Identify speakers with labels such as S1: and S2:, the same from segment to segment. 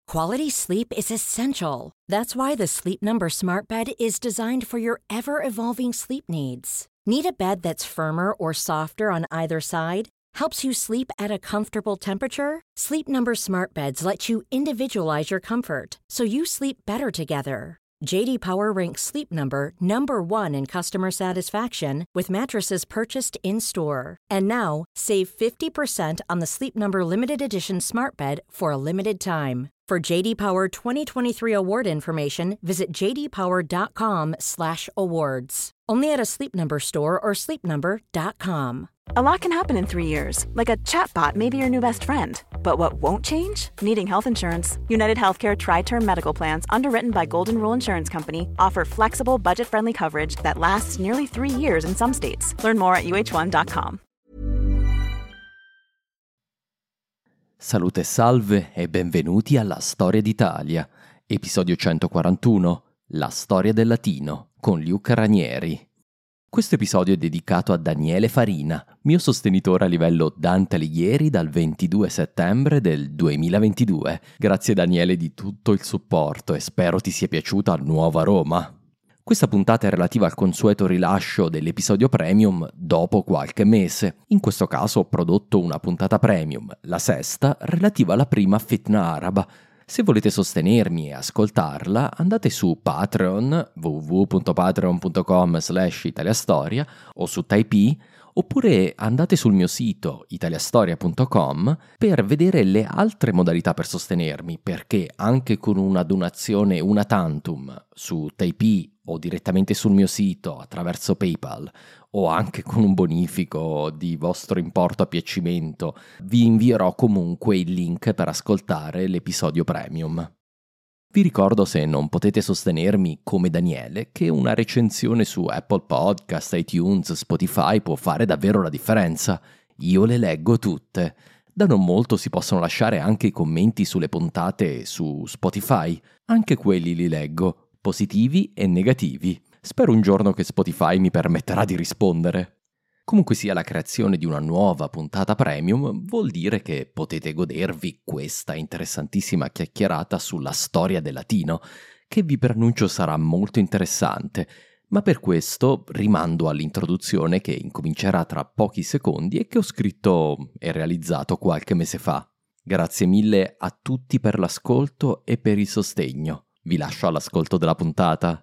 S1: Quality sleep is essential. That's why the Sleep Number Smart Bed is designed for your ever-evolving sleep needs. Need a bed that's firmer or softer on either side? Helps you sleep at a comfortable temperature? Sleep Number Smart Beds let you individualize your comfort, so you sleep better together. J.D. Power ranks Sleep Number number 1 in customer satisfaction with mattresses purchased in-store. And now, save 50% on the Sleep Number Limited Edition Smart Bed for a limited time. For J.D. Power 2023 award information, visit jdpower.com/awards. Only at a Sleep Number store or sleepnumber.com.
S2: A lot can happen in 3 years, like a chatbot may be your new best friend. But what won't change? Needing health insurance. United Healthcare Tri-Term Medical Plans, underwritten by Golden Rule Insurance Company, offer flexible, budget-friendly coverage that lasts nearly 3 years in some states. Learn more at uh1.com.
S3: Salute e salve e benvenuti alla Storia d'Italia, episodio 141, La storia del latino, con Luca Ranieri. Questo episodio è dedicato a Daniele Farina, mio sostenitore a livello Dante Alighieri dal 22 settembre del 2022. Grazie Daniele di tutto il supporto e spero ti sia piaciuta Nuova Roma. Questa puntata è relativa al consueto rilascio dell'episodio premium dopo qualche mese. In questo caso ho prodotto una puntata premium, la sesta, relativa alla prima Fitna araba. Se volete sostenermi e ascoltarla, andate su Patreon, www.patreon.com/italiastoria o su Typee, oppure andate sul mio sito italiastoria.com per vedere le altre modalità per sostenermi, perché anche con una donazione una tantum su Typee o direttamente sul mio sito attraverso PayPal o anche con un bonifico di vostro importo a piacimento, vi invierò comunque il link per ascoltare l'episodio premium. Vi ricordo, se non potete sostenermi come Daniele, che una recensione su Apple Podcast, iTunes, Spotify può fare davvero la differenza. Io le leggo tutte. Da non molto si possono lasciare anche i commenti sulle puntate su Spotify. Anche quelli li leggo, positivi e negativi. Spero un giorno che Spotify mi permetterà di rispondere. Comunque sia, la creazione di una nuova puntata premium vuol dire che potete godervi questa interessantissima chiacchierata sulla storia del latino, che vi preannuncio sarà molto interessante, ma per questo rimando all'introduzione che incomincerà tra pochi secondi e che ho scritto e realizzato qualche mese fa. Grazie mille a tutti per l'ascolto e per il sostegno. Vi lascio all'ascolto della puntata.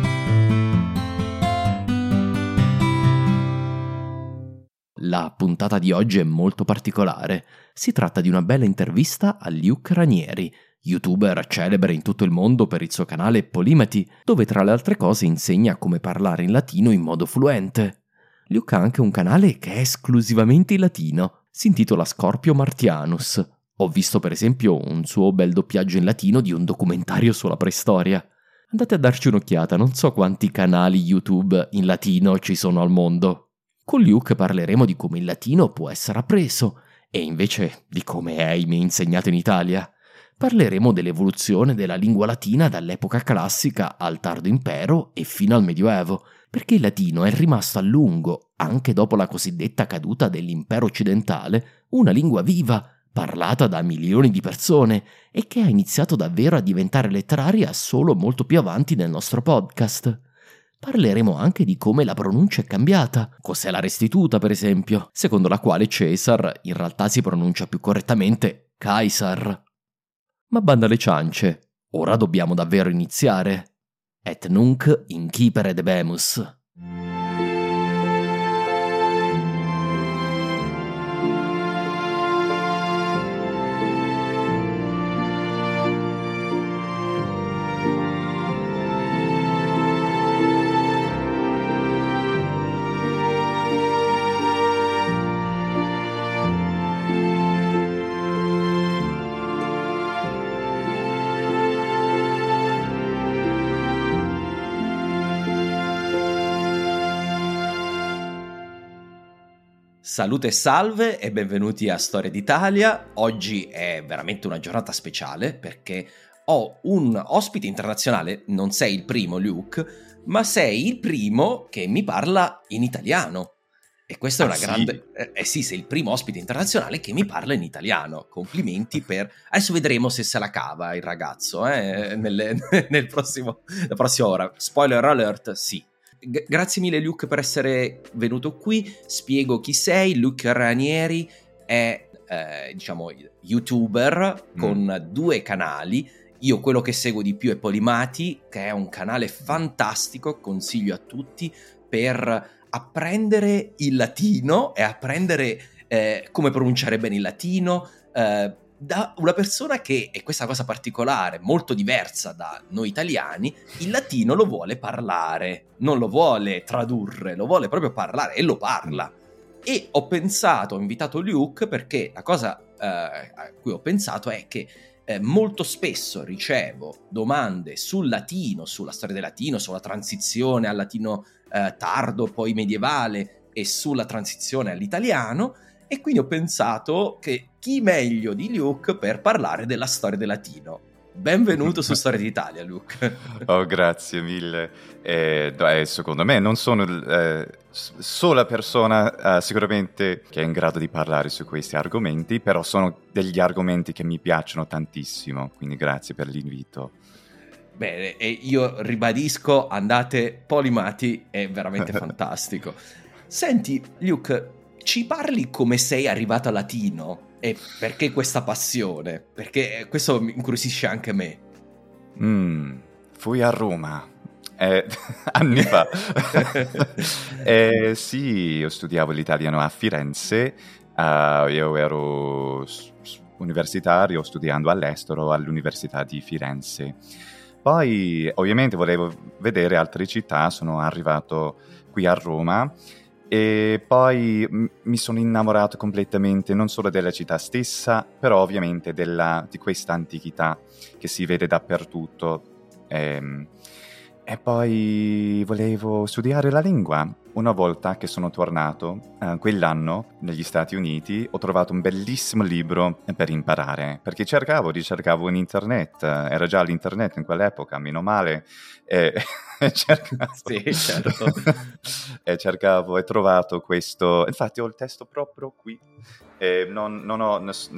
S3: La puntata di oggi è molto particolare. Si tratta di una bella intervista a Luca Ranieri, youtuber celebre in tutto il mondo per il suo canale Polimati, dove tra le altre cose insegna come parlare in latino in modo fluente. Luca ha anche un canale che è esclusivamente in latino, si intitola Scorpio Martianus. Ho visto per esempio un suo bel doppiaggio in latino di un documentario sulla preistoria. Andate a darci un'occhiata, non so quanti canali YouTube in latino ci sono al mondo. Con Luke parleremo di come il latino può essere appreso e invece di come è insegnato in Italia. Parleremo dell'evoluzione della lingua latina dall'epoca classica al tardo impero e fino al Medioevo, perché il latino è rimasto a lungo, anche dopo la cosiddetta caduta dell'impero occidentale, una lingua viva, parlata da milioni di persone e che ha iniziato davvero a diventare letteraria solo molto più avanti nel nostro podcast. Parleremo anche di come la pronuncia è cambiata. Cos'è la restituta, per esempio, secondo la quale Caesar in realtà si pronuncia più correttamente Caesar. Ma banda alle ciance, ora dobbiamo davvero iniziare. Et nunc incipere debemus. Salute e salve e benvenuti a Storia d'Italia. Oggi è veramente una giornata speciale perché ho un ospite internazionale. Non sei il primo, Luke, ma sei il primo che mi parla in italiano. E questa è una
S4: sì?
S3: grande... sì, sei il primo ospite internazionale che mi parla in italiano. Complimenti per... Adesso vedremo se se la cava il ragazzo, la prossima ora. Spoiler alert, sì. Grazie mille Luke per essere venuto qui. Spiego chi sei. Luke Ranieri è, youtuber con 2 canali. Io quello che seguo di più è Polimati, che è un canale fantastico, consiglio a tutti, per apprendere il latino e apprendere come pronunciare bene il latino da una persona che, e questa cosa particolare, molto diversa da noi italiani, il latino lo vuole parlare, non lo vuole tradurre, lo vuole proprio parlare e lo parla. E ho invitato Luke perché la cosa a cui ho pensato è che molto spesso ricevo domande sul latino, sulla storia del latino, sulla transizione al latino tardo, poi medievale, e sulla transizione all'italiano, e quindi ho pensato che chi meglio di Luke per parlare della storia del latino. Benvenuto su Storia d'Italia, Luke.
S4: Oh, grazie mille. Secondo me non sono sola persona sicuramente che è in grado di parlare su questi argomenti, però sono degli argomenti che mi piacciono tantissimo, quindi grazie per l'invito.
S3: Bene, e io ribadisco, andate, Polimati, è veramente fantastico. Senti, Luke, ci parli come sei arrivato al latino? E perché questa passione? Perché questo mi incuriosisce anche me.
S4: Fui a Roma anni fa. Sì, io studiavo l'italiano a Firenze. Io ero universitario studiando all'estero all'Università di Firenze. Poi ovviamente volevo vedere altre città, sono arrivato qui a Roma e poi mi sono innamorato completamente non solo della città stessa, però ovviamente di questa antichità che si vede dappertutto. E poi volevo studiare la lingua. Una volta che sono tornato, quell'anno, negli Stati Uniti, ho trovato un bellissimo libro per imparare, perché ricercavo in internet, era già l'internet in quell'epoca, meno male, cercavo,
S3: sì, certo.
S4: e trovato questo, infatti ho il testo proprio qui, non ho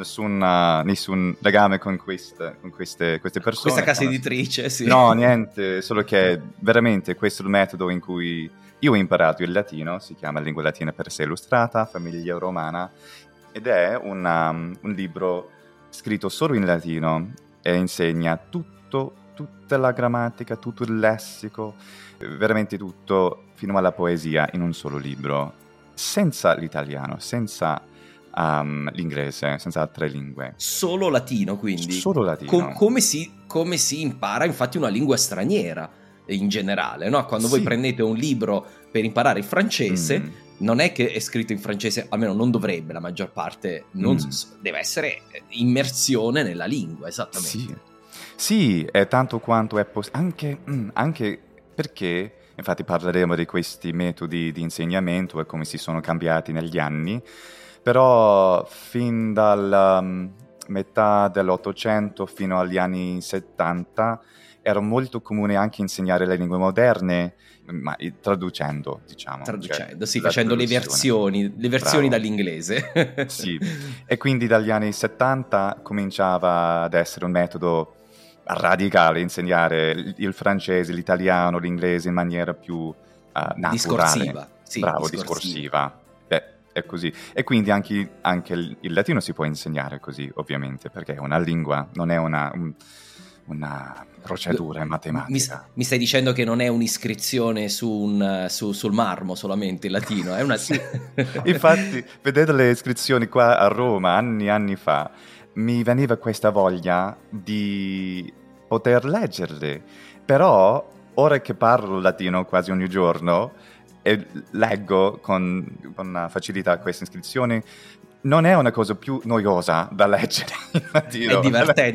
S4: nessun legame con queste persone.
S3: Questa casa editrice, sì.
S4: No, niente, solo che veramente questo è il metodo in cui io ho imparato il latino, si chiama Lingua Latina per sé illustrata, Famiglia Romana, ed è un libro scritto solo in latino e insegna tutta la grammatica, tutto il lessico, veramente tutto, fino alla poesia in un solo libro, senza l'italiano, senza l'inglese, senza altre lingue.
S3: Solo latino, quindi?
S4: Solo latino.
S3: Come si impara infatti una lingua straniera in generale, no? Quando voi prendete un libro per imparare il francese, non è che è scritto in francese, almeno non dovrebbe, la maggior parte, deve essere immersione nella lingua, esattamente.
S4: Sì, è tanto quanto è possibile, anche perché, infatti parleremo di questi metodi di insegnamento e come si sono cambiati negli anni, però fin dalla metà dell'Ottocento fino agli anni 70 era molto comune anche insegnare le lingue moderne, ma traducendo, diciamo.
S3: Traducendo, sì, facendo le versioni
S4: Bravo.
S3: Dall'inglese.
S4: Sì, e quindi dagli anni 70 cominciava ad essere un metodo radicale insegnare il francese, l'italiano, l'inglese in maniera più naturale.
S3: Discorsiva. Sì,
S4: bravo, discorsiva. È così. E quindi anche il latino si può insegnare così, ovviamente, perché è una lingua, non è una procedura matematica.
S3: Mi stai dicendo che non è un'iscrizione sul marmo solamente il latino, è una...
S4: Sì. Infatti, vedete le iscrizioni qua a Roma anni fa, mi veniva questa voglia di poter leggerle, però ora che parlo latino quasi ogni giorno e leggo con facilità queste iscrizioni, non è una cosa più noiosa da leggere in latino.
S3: È divertente.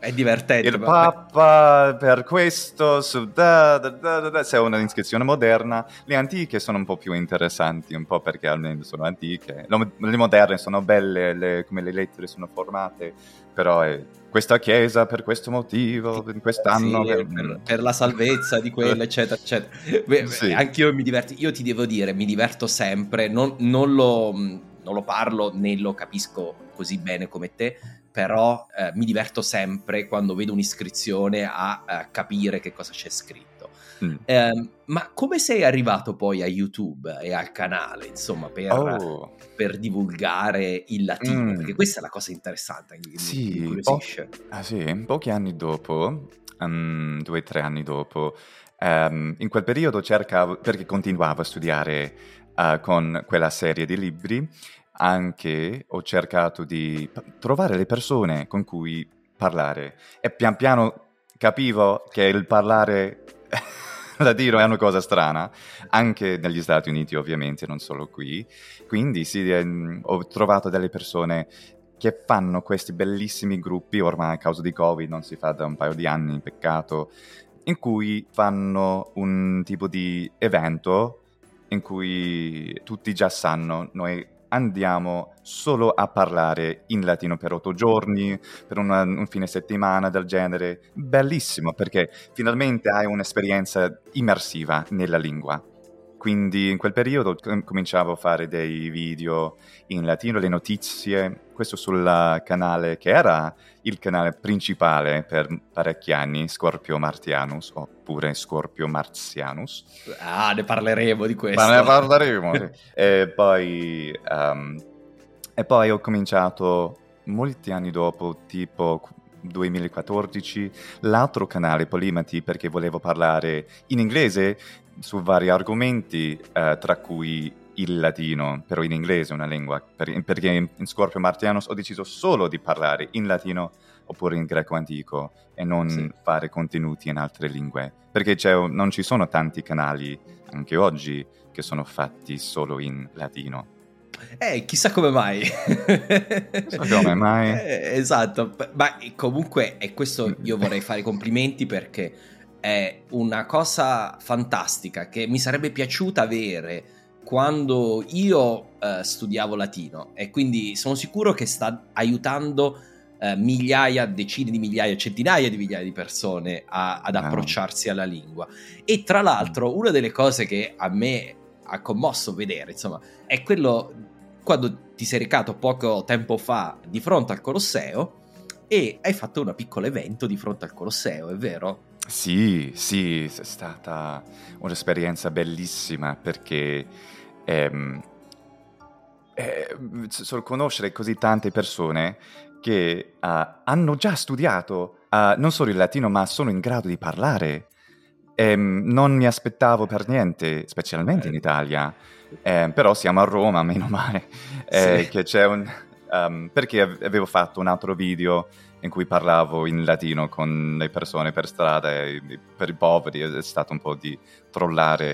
S3: È divertente.
S4: Il Papa per questo, se è una iscrizione moderna. Le antiche sono un po' più interessanti, un po' perché almeno sono antiche. Le moderne sono belle, come le lettere sono formate, però è questa chiesa per questo motivo, in quest'anno...
S3: Sì, per la salvezza di quella, eccetera, eccetera.
S4: Sì.
S3: Anch'io mi diverto, io ti devo dire, mi diverto sempre, non lo parlo né lo capisco così bene come te, però mi diverto sempre quando vedo un'iscrizione a capire che cosa c'è scritto. Ma come sei arrivato poi a YouTube e al canale, insomma, per divulgare il latino? Perché questa è la cosa interessante, mi incuriosisce.
S4: Sì, pochi anni dopo, 2 o 3 anni dopo, in quel periodo cercavo, perché continuavo a studiare con quella serie di libri, anche ho cercato di trovare le persone con cui parlare e pian piano capivo che il parlare latino è una cosa strana, anche negli Stati Uniti ovviamente, non solo qui. Quindi sì, ho trovato delle persone che fanno questi bellissimi gruppi, ormai a causa di Covid non si fa da un paio di anni, peccato, in cui fanno un tipo di evento in cui tutti già sanno, noi andiamo solo a parlare in latino per 8 giorni, per un fine settimana del genere. Bellissimo, perché finalmente hai un'esperienza immersiva nella lingua. Quindi in quel periodo cominciavo a fare dei video in latino, le notizie, questo sul canale che era il canale principale per parecchi anni, Scorpio Martianus, oppure Scorpio Martianus.
S3: Ah, ne parleremo di questo.
S4: Ma ne parleremo, sì. E poi ho cominciato molti anni dopo, tipo 2014, l'altro canale Polimati, perché volevo parlare in inglese su vari argomenti, tra cui il latino, però in inglese una lingua, perché in Scorpio Martianus ho deciso solo di parlare in latino oppure in greco antico e non fare contenuti in altre lingue, perché non ci sono tanti canali anche oggi che sono fatti solo in latino.
S3: Chissà come mai.
S4: Come mai?
S3: Esatto, ma comunque è questo, io vorrei fare i complimenti perché è una cosa fantastica che mi sarebbe piaciuta avere quando io studiavo latino, e quindi sono sicuro che sta aiutando migliaia, decine di migliaia, centinaia di migliaia di persone ad approcciarsi alla lingua. E tra l'altro una delle cose che a me ha commosso vedere, insomma, è quello quando ti sei recato poco tempo fa di fronte al Colosseo e hai fatto un piccolo evento di fronte al Colosseo, è vero?
S4: Sì, è stata un'esperienza bellissima perché conoscere così tante persone che hanno già studiato non solo il latino, ma sono in grado di parlare. Non mi aspettavo per niente, specialmente in Italia, però siamo a Roma, meno male, che c'è perché avevo fatto un altro video in cui parlavo in latino con le persone per strada e per i poveri, è stato un po' di trollare,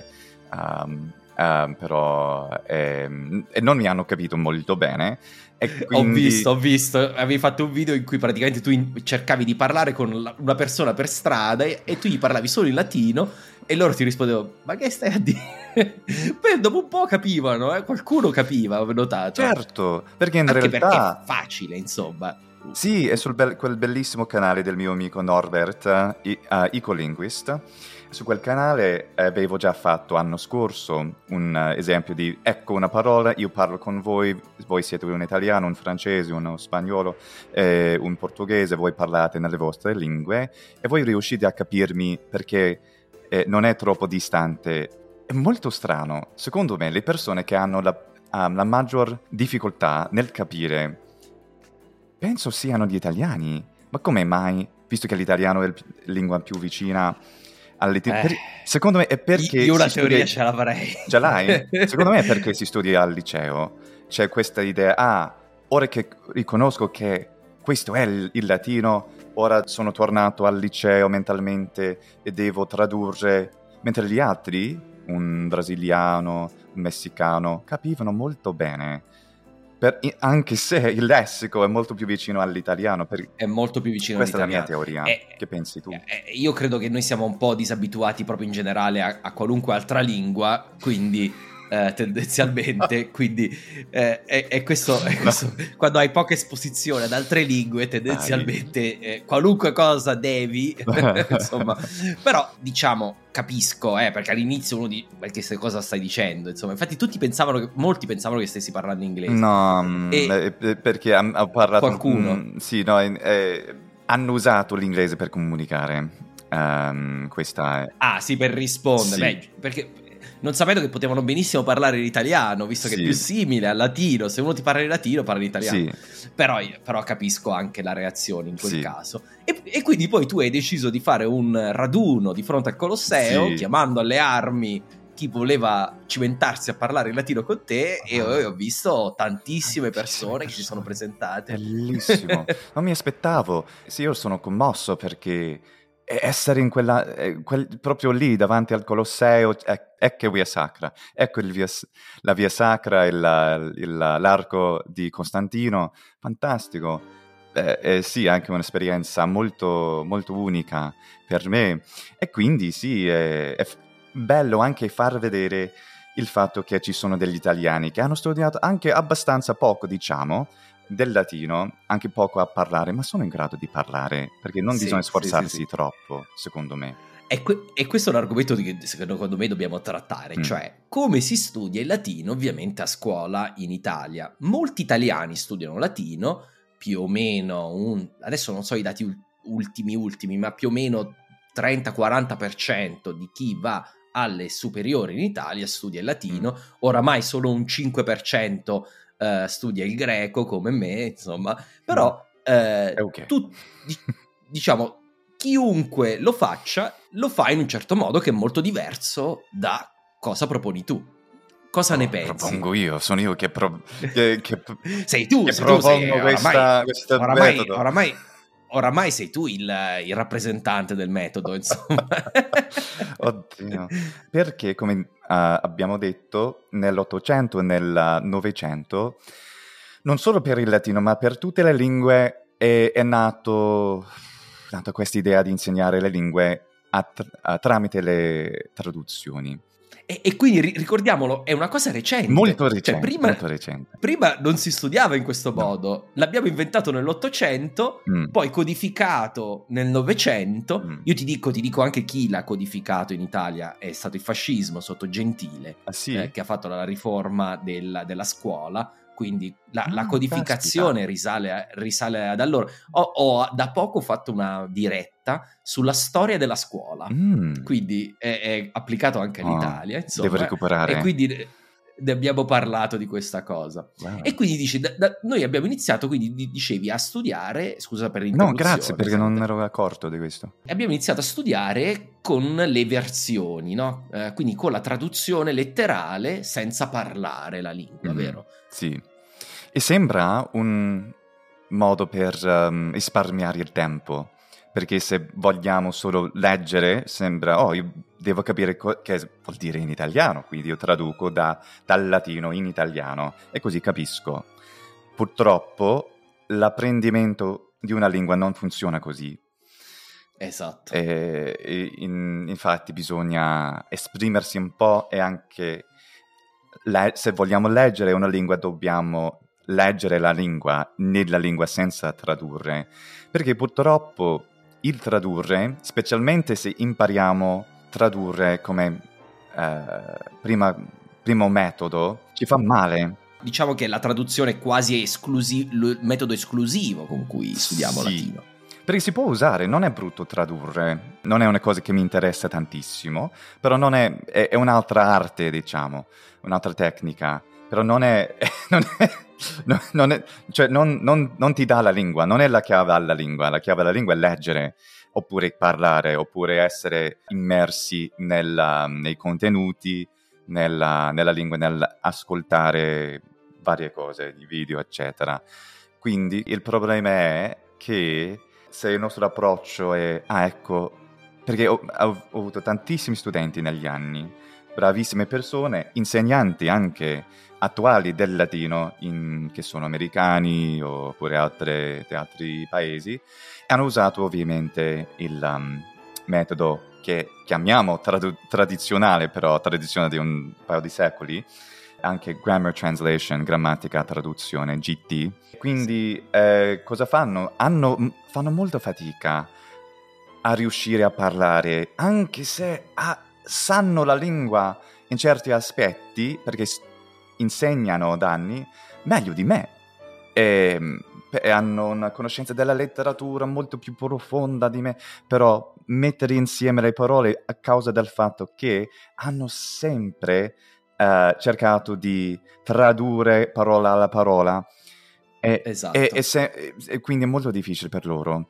S4: però e non mi hanno capito molto bene. E quindi...
S3: Ho visto, avevi fatto un video in cui praticamente tu cercavi di parlare con una persona per strada e tu gli parlavi solo in latino e loro ti rispondevano: ma che stai a dire? Poi dopo un po' capivano, qualcuno capiva, ho notato.
S4: Certo, perché in
S3: anche
S4: realtà...
S3: perché è facile, insomma.
S4: Sì, è su quel bellissimo canale del mio amico Norbert, Ecolinguist. Su quel canale avevo già fatto l'anno scorso un esempio di ecco una parola, io parlo con voi siete un italiano, un francese, uno spagnolo, un portoghese, voi parlate nelle vostre lingue e voi riuscite a capirmi perché non è troppo distante. È molto strano. Secondo me le persone che hanno la maggior difficoltà nel capire penso siano gli italiani. Ma come mai? Visto che l'italiano è la lingua più vicina secondo me è perché
S3: io una teoria ce l'avrei.
S4: Ce l'hai? Secondo me è perché si studia al liceo. C'è questa idea, ora che riconosco che questo è il latino, ora sono tornato al liceo mentalmente e devo tradurre, mentre gli altri, un brasiliano, un messicano, capivano molto bene. anche se il lessico è molto più vicino all'italiano.
S5: È molto più vicino
S4: Questa
S5: all'italiano.
S4: Questa è la mia teoria. Che pensi tu?
S5: Io credo che noi siamo un po' disabituati proprio in generale a qualunque altra lingua, quindi tendenzialmente, quindi è questo, quando hai poca esposizione ad altre lingue, tendenzialmente qualunque cosa devi, insomma. Però diciamo, capisco, perché all'inizio uno perché cosa stai dicendo, insomma. Infatti molti pensavano che stessi parlando inglese.
S4: No, perché ho parlato...
S5: Qualcuno?
S4: Sì, no, hanno usato l'inglese per comunicare. Questa è...
S5: Ah, sì, per rispondere.
S4: Sì.
S5: Beh, perché non sapendo che potevano benissimo parlare l'italiano, visto che è più simile al latino. Se uno ti parla in latino, parla in italiano. Sì. Però capisco anche la reazione in quel caso. E quindi poi tu hai deciso di fare un raduno di fronte al Colosseo, chiamando alle armi chi voleva cimentarsi a parlare in latino con te, e ho visto tantissime persone che si sono presentate.
S4: Bellissimo. Non mi aspettavo. Sì, io sono commosso perché essere in proprio lì davanti al Colosseo, ecco Via Sacra, ecco la Via Sacra e l'arco di Costantino, fantastico. Sì, anche un'esperienza molto, molto unica per me, e quindi sì, è bello anche far vedere il fatto che ci sono degli italiani che hanno studiato anche abbastanza poco, diciamo, del latino, anche poco a parlare, ma sono in grado di parlare, perché non bisogna sforzarsi troppo, secondo me.
S5: E questo è un argomento che secondo me dobbiamo trattare, cioè come si studia il latino ovviamente a scuola in Italia. Molti italiani studiano latino, più o meno, adesso non so i dati ultimi, ma più o meno 30-40% di chi va alle superiori in Italia studia il latino, oramai solo un 5% studia il greco come me, insomma, però diciamo, chiunque lo faccia, lo fa in un certo modo che è molto diverso da cosa proponi tu. Cosa ne pensi?
S4: Propongo io, sono io che
S5: sei tu,
S4: che propongo questo metodo.
S5: Oramai sei tu il rappresentante del metodo, insomma.
S4: Oddio. Perché, come abbiamo detto, nell'Ottocento e nel Novecento, non solo per il latino, ma per tutte le lingue, è nato questa idea di insegnare le lingue tramite le traduzioni.
S5: E quindi ricordiamolo, è una cosa recente.
S4: Molto recente,
S5: cioè,
S4: molto recente.
S5: Prima non si studiava in questo modo. L'abbiamo inventato nell'Ottocento, poi codificato nel Novecento. Io ti dico anche chi l'ha codificato in Italia. È stato il fascismo sotto Gentile, che ha fatto la riforma della scuola. Quindi la codificazione risale ad allora. Ho da poco fatto una diretta sulla storia della scuola, quindi è applicato anche all'Italia, insomma.
S4: Devo recuperare.
S5: E quindi ne abbiamo parlato di questa cosa. Wow. E quindi dici, noi abbiamo iniziato, quindi dicevi, a studiare, scusa per l'interruzione.
S4: No, grazie, perché non ero accorto di questo.
S5: Abbiamo iniziato a studiare con le versioni, no? Quindi con la traduzione letterale senza parlare la lingua, vero?
S4: Sì. E sembra un modo per risparmiare il tempo, perché se vogliamo solo leggere sembra, io devo capire che vuol dire in italiano, quindi io traduco dal latino in italiano e così capisco. Purtroppo l'apprendimento di una lingua non funziona così.
S5: Esatto.
S4: Infatti bisogna esprimersi un po', e anche se vogliamo leggere una lingua dobbiamo leggere la lingua nella lingua senza tradurre, perché purtroppo il tradurre, specialmente se impariamo a tradurre come primo metodo, ci fa male.
S5: Diciamo che la traduzione è quasi il metodo esclusivo con cui studiamo latino.
S4: Perché si può usare, non è brutto tradurre, non è una cosa che mi interessa tantissimo, però non è un'altra arte, diciamo, un'altra tecnica, però non ti dà la lingua, non è la chiave alla lingua è leggere, oppure parlare, oppure essere immersi nei contenuti, nella lingua, nell'ascoltare varie cose, di video, eccetera. Quindi il problema è che se il nostro approccio è, perché ho avuto tantissimi studenti negli anni bravissime persone, insegnanti anche attuali del latino, che sono americani oppure altri paesi, hanno usato ovviamente il metodo che chiamiamo tradizionale, però tradizione di un paio di secoli, anche Grammar Translation, grammatica traduzione, GT. Quindi cosa fanno? Fanno molta fatica a riuscire a parlare, anche se sanno la lingua in certi aspetti, perché insegnano da anni meglio di me. E hanno una conoscenza della letteratura molto più profonda di me, però mettere insieme le parole a causa del fatto che hanno sempre cercato di tradurre parola alla parola,
S5: esatto.
S4: e quindi è molto difficile per loro.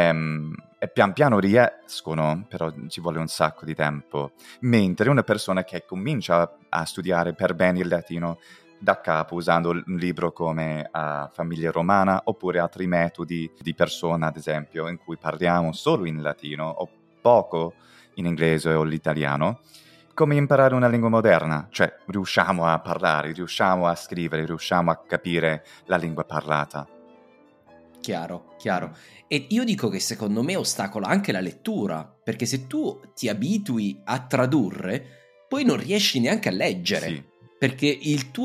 S4: E pian piano riescono, però ci vuole un sacco di tempo, mentre una persona che comincia a studiare per bene il latino da capo usando un libro come Famiglia Romana oppure altri metodi di persona, ad esempio, in cui parliamo solo in latino o poco in inglese o l'italiano, come imparare una lingua moderna, cioè riusciamo a parlare, riusciamo a scrivere, riusciamo a capire la lingua parlata.
S5: Chiaro. E io dico che secondo me ostacola anche la lettura, perché se tu ti abitui a tradurre, poi non riesci neanche a leggere.
S4: Sì.
S5: Perché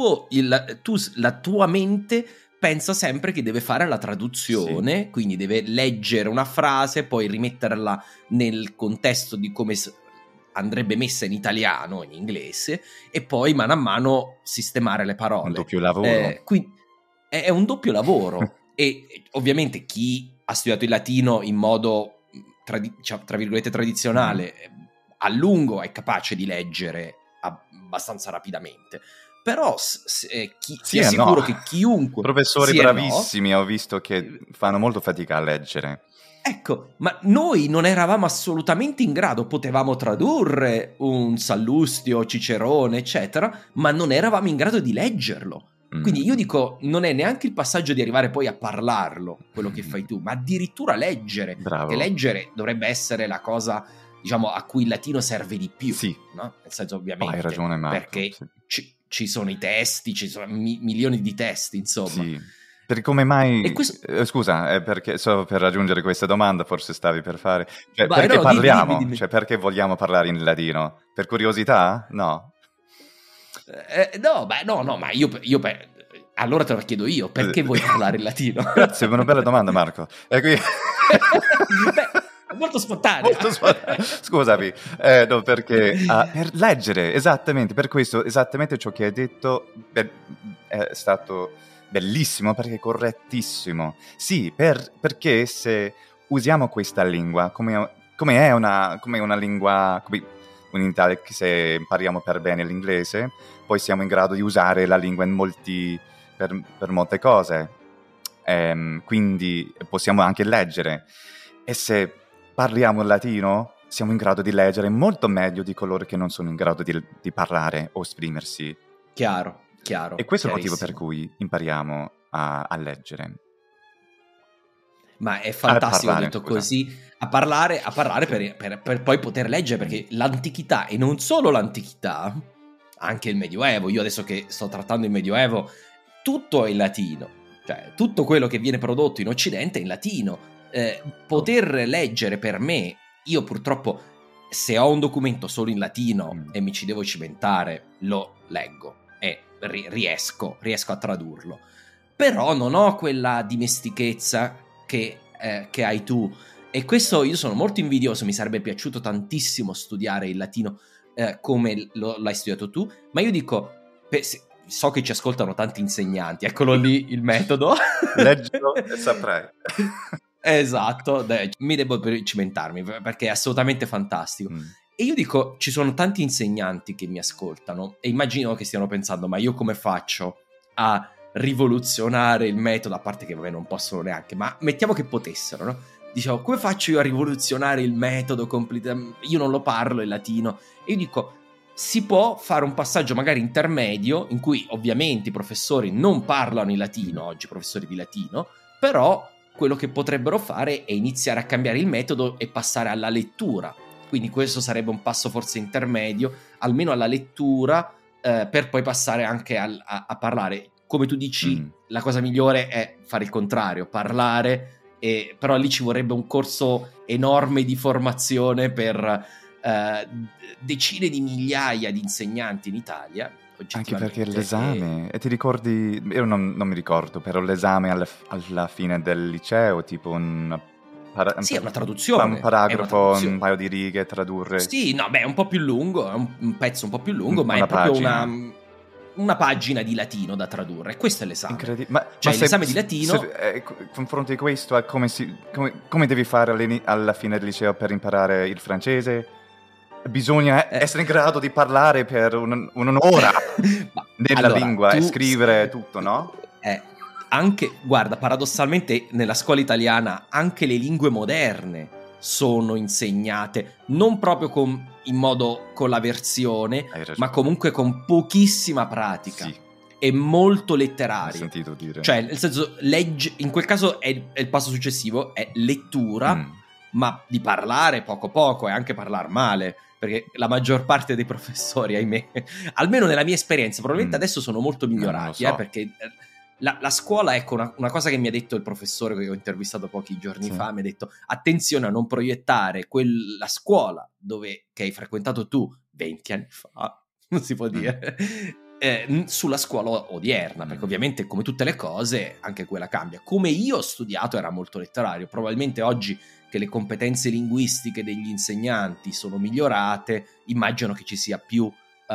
S5: la tua mente pensa sempre che deve fare la traduzione, sì. Quindi deve leggere una frase, poi rimetterla nel contesto di come andrebbe messa in italiano, in inglese, e poi mano a mano sistemare le parole.
S4: Un doppio lavoro.
S5: Quindi è un doppio lavoro. E ovviamente chi ha studiato il latino in modo, tra virgolette, tradizionale, a lungo è capace di leggere abbastanza rapidamente, però ti assicuro che chiunque,
S4: professori bravissimi ho visto che fanno molto fatica a leggere.
S5: Ecco, ma noi non eravamo assolutamente in grado, potevamo tradurre un Sallustio, Cicerone, eccetera, ma non eravamo in grado di leggerlo. Quindi io dico, non è neanche il passaggio di arrivare poi a parlarlo, quello che fai tu, ma addirittura leggere.
S4: Bravo.
S5: Che leggere dovrebbe essere la cosa, diciamo, a cui il latino serve di più,
S4: sì.
S5: No? Nel senso, ovviamente,
S4: hai ragione, Marco,
S5: perché
S4: sì.
S5: ci sono i testi, ci sono milioni di testi, insomma.
S4: Sì. Perché come mai...
S5: E questo...
S4: scusa, perché solo per raggiungere questa domanda forse stavi per fare... Cioè,
S5: vai,
S4: perché parliamo?
S5: Dimmi.
S4: Cioè, perché vogliamo parlare in latino? Per curiosità? No.
S5: No, ma io allora te lo chiedo io, perché vuoi parlare in latino?
S4: Grazie, è una bella domanda, Marco. E qui...
S5: Molto spontanea.
S4: Scusami, no, perché per leggere, esattamente, per questo, esattamente ciò che hai detto è stato bellissimo, perché è correttissimo. Sì, perché se usiamo questa lingua come una lingua, come in Italia, se impariamo per bene l'inglese, poi siamo in grado di usare la lingua per molte cose. Quindi possiamo anche leggere. E se parliamo il latino, siamo in grado di leggere molto meglio di coloro che non sono in grado di parlare o esprimersi.
S5: Chiaro.
S4: E questo è il motivo per cui impariamo a leggere.
S5: Ma è fantastico, detto così, a parlare per poi poter leggere, perché l'antichità, e non solo l'antichità, anche il Medioevo, io adesso che sto trattando il Medioevo, tutto è in latino, cioè tutto quello che viene prodotto in Occidente è in latino. Poter leggere per me, io purtroppo se ho un documento solo in latino e mi ci devo cimentare, lo leggo e riesco a tradurlo, però non ho quella dimestichezza che hai tu, e questo io sono molto invidioso. Mi sarebbe piaciuto tantissimo studiare il latino come l'hai studiato tu, ma io dico, so che ci ascoltano tanti insegnanti, eccolo lì il metodo.
S4: Leggilo e saprai.
S5: Esatto, mi devo cimentarmi perché è assolutamente fantastico. E io dico, ci sono tanti insegnanti che mi ascoltano e immagino che stiano pensando, ma io come faccio a rivoluzionare il metodo? A parte che vabbè, non possono neanche, ma mettiamo che potessero, no? Dicevo, come faccio io a rivoluzionare il metodo completamente? Io non lo parlo in latino. E io dico, si può fare un passaggio magari intermedio in cui ovviamente i professori non parlano in latino oggi, professori di latino, però quello che potrebbero fare è iniziare a cambiare il metodo e passare alla lettura. quindi questo sarebbe un passo forse intermedio, almeno alla lettura, per poi passare anche a parlare. Come tu dici, la cosa migliore è fare il contrario, parlare, però lì ci vorrebbe un corso enorme di formazione per decine di migliaia di insegnanti in Italia.
S4: Anche perché l'esame, e ti ricordi, io non mi ricordo, però l'esame alla fine del liceo, tipo è una traduzione. Un paragrafo, un paio di righe, tradurre.
S5: Sì, no, beh, è un po' più lungo, è un pezzo un po' più lungo, ma è proprio una pagina di latino da tradurre. Questo è l'esame.
S4: Ma
S5: l'esame di latino...
S4: confronti questo a come devi fare alla fine del liceo per imparare il francese? Bisogna essere in grado di parlare per un'ora nella lingua e scrivere tutto, no?
S5: Anche, guarda, paradossalmente nella scuola italiana anche le lingue moderne sono insegnate non proprio in modo con la versione, ma comunque con pochissima pratica.
S4: Sì.
S5: E molto letterario.
S4: Ho sentito dire.
S5: Cioè, nel senso, in quel caso è il passo successivo, è lettura, ma di parlare poco e anche parlare male. Perché la maggior parte dei professori, ahimè, almeno nella mia esperienza, probabilmente adesso sono molto migliorati, perché la scuola, ecco, una cosa che mi ha detto il professore che ho intervistato pochi giorni fa, mi ha detto: attenzione a non proiettare la scuola che hai frequentato tu 20 anni fa, non si può dire, sulla scuola odierna, perché ovviamente, come tutte le cose, anche quella cambia. Come io ho studiato era molto letterario, probabilmente oggi che le competenze linguistiche degli insegnanti sono migliorate, immagino che ci sia più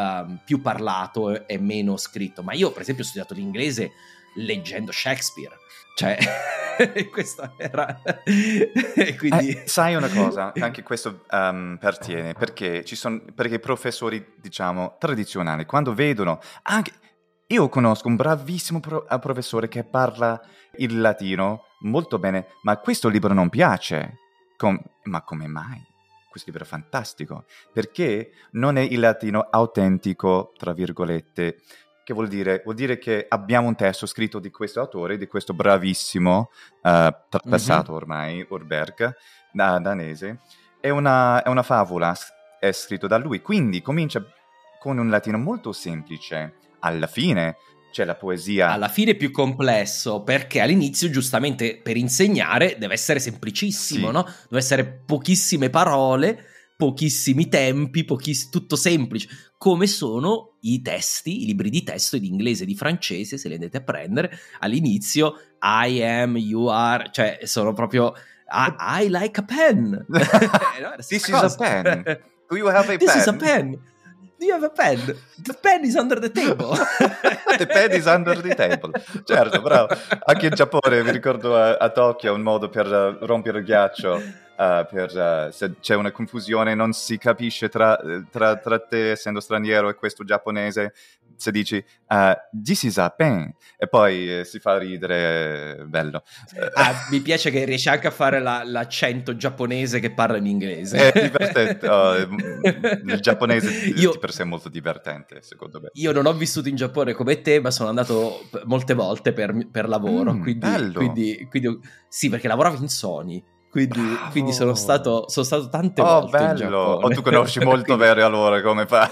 S5: parlato e meno scritto. Ma io, per esempio, ho studiato l'inglese leggendo Shakespeare, cioè questo era quindi
S4: sai una cosa, anche questo pertiene, perché perché i professori, diciamo, tradizionali, quando vedono anche... Io conosco un bravissimo professore che parla il latino molto bene, ma questo libro non piace. Ma come mai? Questo libro è fantastico, perché non è il latino autentico, tra virgolette. Che vuol dire? Vuol dire che abbiamo un testo scritto di questo autore, di questo bravissimo, passato ormai, Urberg, danese. È una favola, è scritto da lui, quindi comincia con un latino molto semplice. Alla fine c'è la poesia.
S5: Alla fine è più complesso, perché all'inizio, giustamente, per insegnare deve essere semplicissimo, no? Deve essere pochissime parole, pochissimi tempi, tutto semplice, come sono i testi, i libri di testo in inglese e di francese, se li andate a prendere. All'inizio I am, you are, cioè sono proprio I like a pen.
S4: This is a pen. Do you have a pen?
S5: This is a pen. Do you have a pen? The pen is under the table.
S4: The pen is under the table. Certo, bravo. Anche in Giappone, mi ricordo a Tokyo, un modo per rompere il ghiaccio. Se c'è una confusione, non si capisce tra te, essendo straniero, e questo giapponese, se dici this is a pen, e poi si fa ridere, bello.
S5: Mi piace che riesci anche a fare l'accento giapponese che parla in inglese.
S4: È divertente. Il giapponese di per sé è molto divertente, secondo me.
S5: Io non ho vissuto in Giappone come te, ma sono andato molte volte per lavoro, quindi sì, perché lavoravo in Sony. Quindi sono stato tante volte
S4: bello.
S5: in Giappone.
S4: Tu conosci molto bene, allora come fa?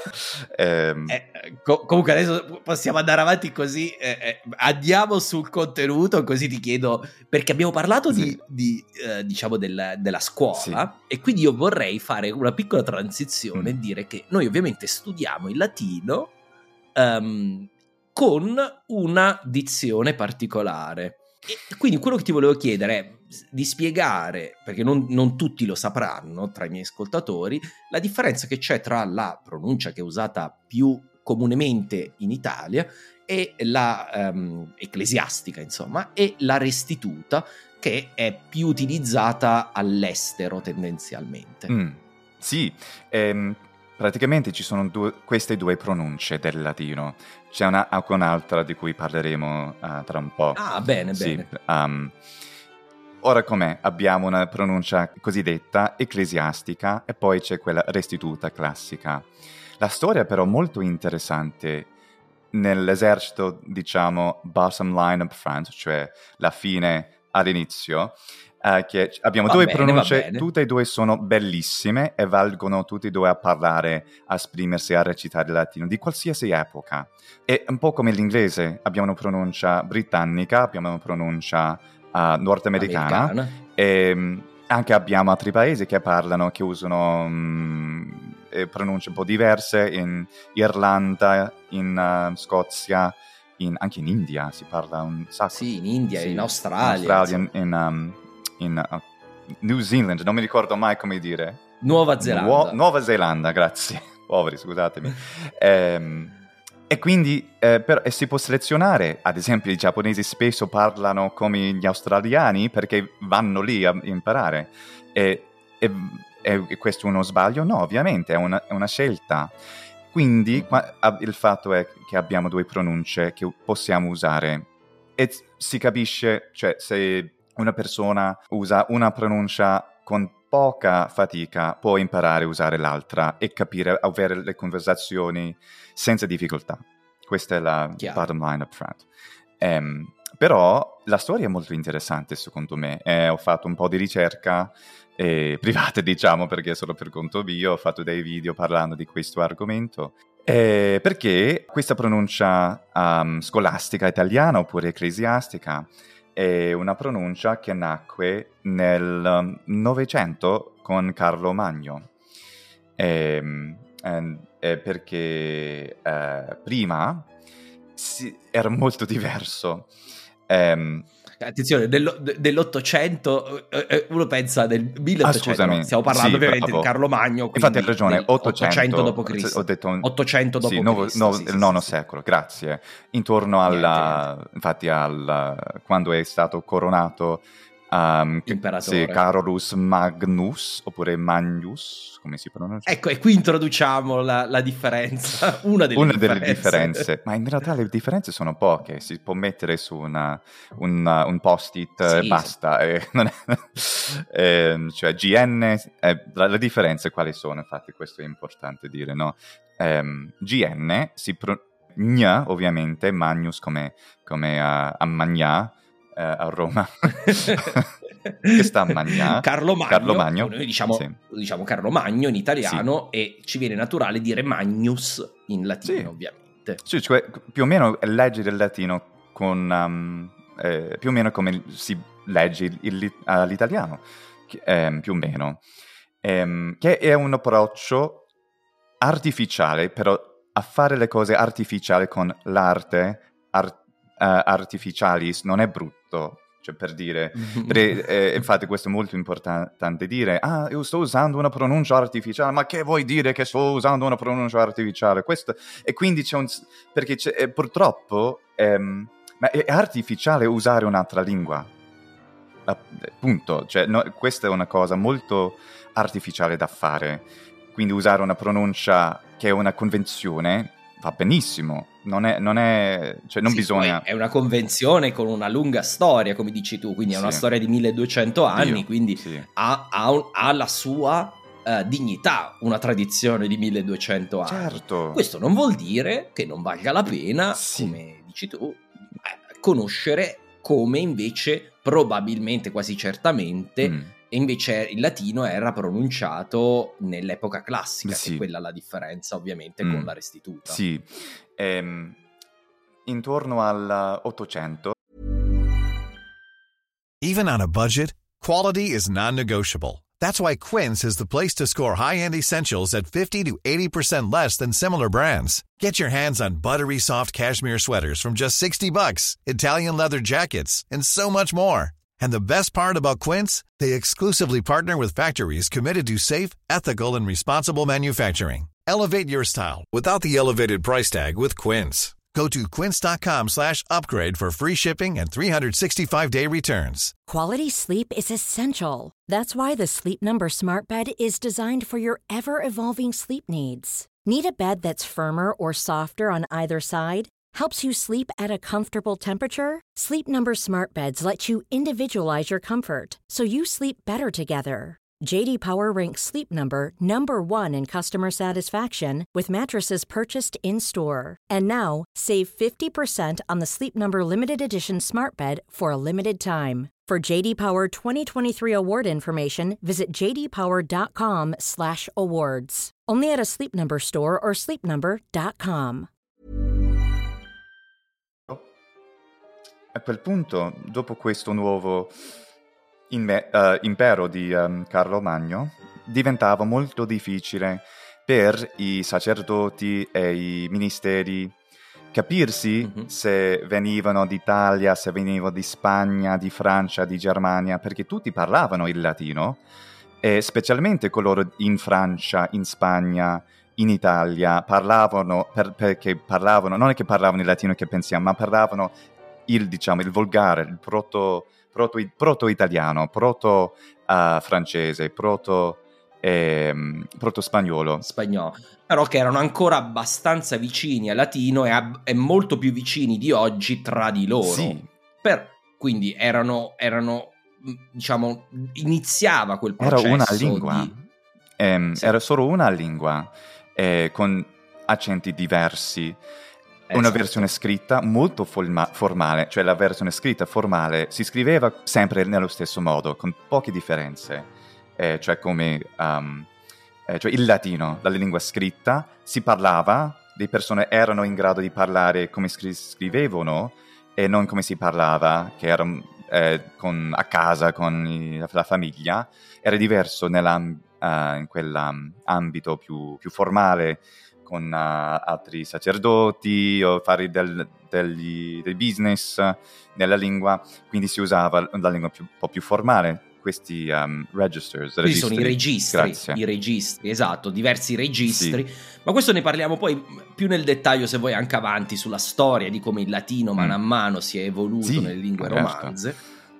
S5: Comunque adesso possiamo andare avanti così, andiamo sul contenuto, così ti chiedo, perché abbiamo parlato diciamo della scuola, e quindi io vorrei fare una piccola transizione e dire che noi ovviamente studiamo il latino con una dizione particolare. E quindi quello che ti volevo chiedere è di spiegare, perché non tutti lo sapranno tra i miei ascoltatori, la differenza che c'è tra la pronuncia che è usata più comunemente in Italia e la ecclesiastica, insomma, e la restituta, che è più utilizzata all'estero tendenzialmente.
S4: Sì, praticamente ci sono queste due pronunce del latino. C'è anche un'altra di cui parleremo tra un po'.
S5: Bene.
S4: Ora com'è? Abbiamo una pronuncia cosiddetta ecclesiastica e poi c'è quella restituta classica. La storia però è molto interessante. Nell'esercito, diciamo, bottom line up front, cioè la fine all'inizio, che abbiamo due pronunce, tutte e due sono bellissime e valgono tutte e due a parlare, a esprimersi, a recitare il latino di qualsiasi epoca. È un po' come l'inglese, abbiamo una pronuncia britannica, abbiamo una pronuncia nordamericana e anche abbiamo altri paesi che parlano, che usano pronunce un po' diverse, in Irlanda, in Scozia, anche in India si parla un sacco.
S5: Sì, in India, in Australia.
S4: In New Zealand, non mi ricordo mai come dire.
S5: Nuova Zelanda.
S4: Nuova Zelanda, grazie. Poveri, scusatemi. E quindi si può selezionare, ad esempio i giapponesi spesso parlano come gli australiani perché vanno lì a imparare. E questo è uno sbaglio? No, ovviamente, è una scelta. Quindi il fatto è che abbiamo due pronunce che possiamo usare e si capisce, cioè se una persona usa una pronuncia con poca fatica può imparare a usare l'altra e capire, avere le conversazioni senza difficoltà. Questa è la bottom line up front. Però la storia è molto interessante secondo me. Ho fatto un po' di ricerca privata, diciamo, perché solo per conto mio ho fatto dei video parlando di questo argomento. Perché questa pronuncia scolastica italiana oppure ecclesiastica è una pronuncia che nacque nel Novecento con Carlo Magno. Perché prima era molto diverso.
S5: Attenzione, dell'Ottocento uno pensa del 1800,
S4: scusami,
S5: stiamo parlando ovviamente di Carlo Magno,
S4: infatti hai ragione, 800
S5: dopo Cristo.
S4: Ho detto
S5: 800 dopo Cristo,
S4: il IX secolo, grazie. Intorno infatti quando è stato coronato
S5: imperatore
S4: Carolus Magnus oppure Magnus, come si pronuncia?
S5: Ecco, e qui introduciamo la differenza, una delle differenze.
S4: Ma in realtà le differenze sono poche, si può mettere su un post-it e basta. Non è, cioè GN, le differenze quali sono? Infatti questo è importante dire, no? GN gna, ovviamente, Magnus come a Magnà, a Roma. Che sta a Magnà.
S5: Carlo Magno. Noi diciamo Carlo Magno in italiano e ci viene naturale dire Magnus in latino, ovviamente.
S4: Sì, cioè più o meno leggi del latino con più o meno come si legge l'italiano, più o meno, che è un approccio artificiale, però a fare le cose artificiali con l'arte artificialis non è brutto, cioè per dire infatti questo è molto importante dire io sto usando una pronuncia artificiale, ma che vuoi dire che sto usando una pronuncia artificiale? Questo, e quindi perché purtroppo ma è artificiale usare un'altra lingua, appunto, cioè questa è una cosa molto artificiale da fare, quindi usare una pronuncia che è una convenzione va benissimo, non bisogna...
S5: È una convenzione con una lunga storia, come dici tu, quindi è una storia di 1200 anni, quindi ha la sua dignità, una tradizione di 1200 anni.
S4: Certo.
S5: Questo non vuol dire che non valga la pena, come dici tu, conoscere come invece probabilmente, quasi certamente... E invece il latino era pronunciato nell'epoca classica, che è quella la differenza ovviamente con la restituta.
S4: Sì, intorno al 800.
S6: Even on a budget, quality is non-negotiable. That's why Quince is the place to score high-end essentials at 50 to 80% less than similar brands. Get your hands on buttery soft cashmere sweaters from just $60, Italian leather jackets, and so much more. And the best part about Quince, they exclusively partner with factories committed to safe, ethical, and responsible manufacturing. Elevate your style without the elevated price tag with Quince. Go to quince.com/upgrade for free shipping and 365-day returns.
S1: Quality sleep is essential. That's why the Sleep Number Smart Bed is designed for your ever-evolving sleep needs. Need a bed that's firmer or softer on either side? Helps you sleep at a comfortable temperature? Sleep Number Smart Beds let you individualize your comfort, so you sleep better together. J.D. Power ranks Sleep Number number 1 in customer satisfaction with mattresses purchased in-store. And now, save 50% on the Sleep Number Limited Edition Smart Bed for a limited time. For JD Power 2023 award information, visit jdpower.com/awards. Only at a Sleep Number store or sleepnumber.com.
S4: A quel punto, dopo questo nuovo impero di Carlo Magno, diventava molto difficile per i sacerdoti e i ministeri capirsi se venivano d'Italia, se venivano di Spagna, di Francia, di Germania, perché tutti parlavano il latino, e specialmente coloro in Francia, in Spagna, in Italia, parlavano, perché parlavano, non è che parlavano il latino che pensiamo, ma parlavano il volgare, il proto-italiano, proto-francese, proto-spagnolo.
S5: Però che erano ancora abbastanza vicini al latino e molto più vicini di oggi tra di loro.
S4: Sì.
S5: Quindi erano diciamo, iniziava quel processo.
S4: Era una lingua, era solo una lingua, con accenti diversi. Una versione scritta molto formale, cioè la versione scritta formale si scriveva sempre nello stesso modo, con poche differenze, cioè come cioè il latino, la lingua scritta, si parlava, le persone erano in grado di parlare come scrivevano e non come si parlava, che era a casa con la famiglia. Era diverso in quell'ambito più formale, con altri sacerdoti o fare del business nella lingua, quindi si usava la lingua un po' più formale. Questi registri.
S5: Sono i registri, esatto, diversi registri, sì. Ma questo ne parliamo poi più nel dettaglio, se vuoi, anche avanti, sulla storia di come il latino mano a mano si è evoluto nelle lingue romanze.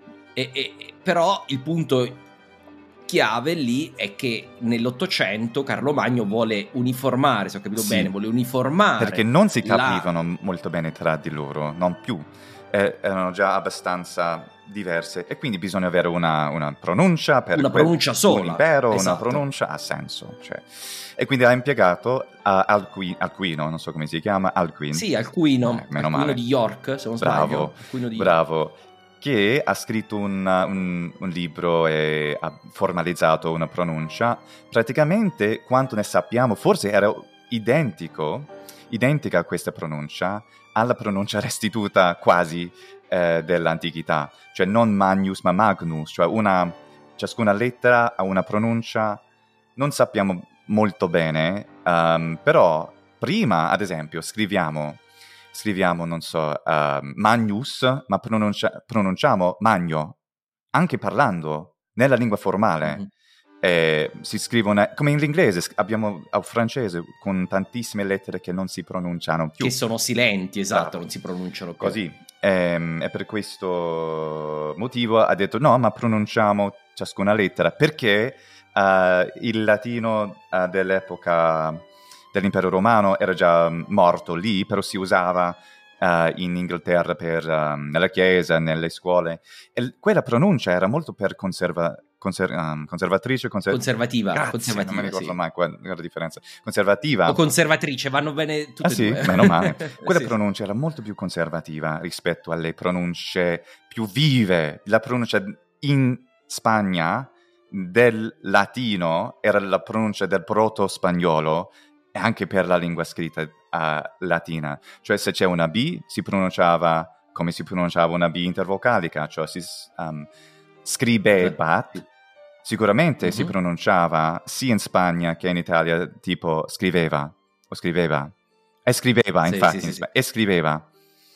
S5: Però il punto chiave lì è che nell'Ottocento Carlo Magno vuole uniformare, se ho capito bene, vuole uniformare,
S4: perché non si capivano molto bene tra di loro, non più, erano già abbastanza diverse, e quindi bisogna avere una pronuncia per
S5: una pronuncia sola,
S4: un impero,
S5: esatto.
S4: Una pronuncia ha senso, cioè. E quindi ha impiegato Alcuino, non so come si chiama, Alcuin.
S5: Sì, Alcuino
S4: male.
S5: Di York, se non sbaglio.
S4: Bravo, che ha scritto un libro e ha formalizzato una pronuncia. Praticamente, quanto ne sappiamo, forse era identica a questa pronuncia alla pronuncia restituta quasi dell'antichità, cioè non Magnus ma Magnus, cioè ciascuna lettera ha una pronuncia, non sappiamo molto bene, però prima, ad esempio, scriviamo, non so, Magnus, ma pronunciamo Magno, anche parlando nella lingua formale. Si scrivono come in l'inglese, abbiamo al francese con tantissime lettere che non si pronunciano più,
S5: che sono silenti, esatto, non si pronunciano più.
S4: Così, e per questo motivo ha detto no, ma pronunciamo ciascuna lettera, perché il latino dell'epoca dell'impero romano era già morto lì, però si usava in Inghilterra nella chiesa, nelle scuole, e quella pronuncia era molto per conservatrice,
S5: conservativa.
S4: Grazie,
S5: conservativa,
S4: non mi ricordo
S5: sì.
S4: mai qual è la differenza. Conservativa
S5: o conservatrice, vanno bene tutte e due.
S4: Meno male. Quella
S5: sì.
S4: pronuncia era molto più conservativa rispetto alle pronunce più vive. La pronuncia in Spagna del latino era la pronuncia del proto-spagnolo, e anche per la lingua scritta latina. Cioè, se c'è una B, si pronunciava come si pronunciava una B intervocalica, cioè si scribebat. Sicuramente si pronunciava sia in Spagna che in Italia, tipo scriveva o scriveva. E scriveva, sì, infatti, sì. E scriveva.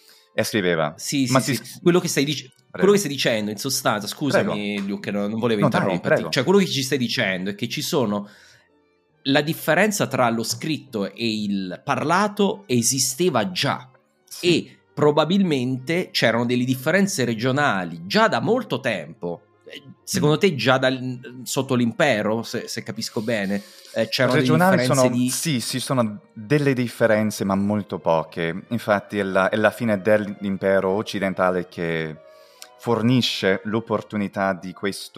S5: Sì,
S4: ma
S5: sì. Quello che stai dicendo, in sostanza, scusami Luca, non volevo interromperti. Cioè, quello che ci stai dicendo è che ci sono la differenza tra lo scritto e il parlato esisteva già, sì. E probabilmente c'erano delle differenze regionali già da molto tempo. Secondo te già sotto l'impero, se capisco bene, c'erano
S4: regionali
S5: delle differenze
S4: Sì, ci sono delle differenze, ma molto poche. Infatti è la fine dell'impero occidentale che fornisce l'opportunità di questi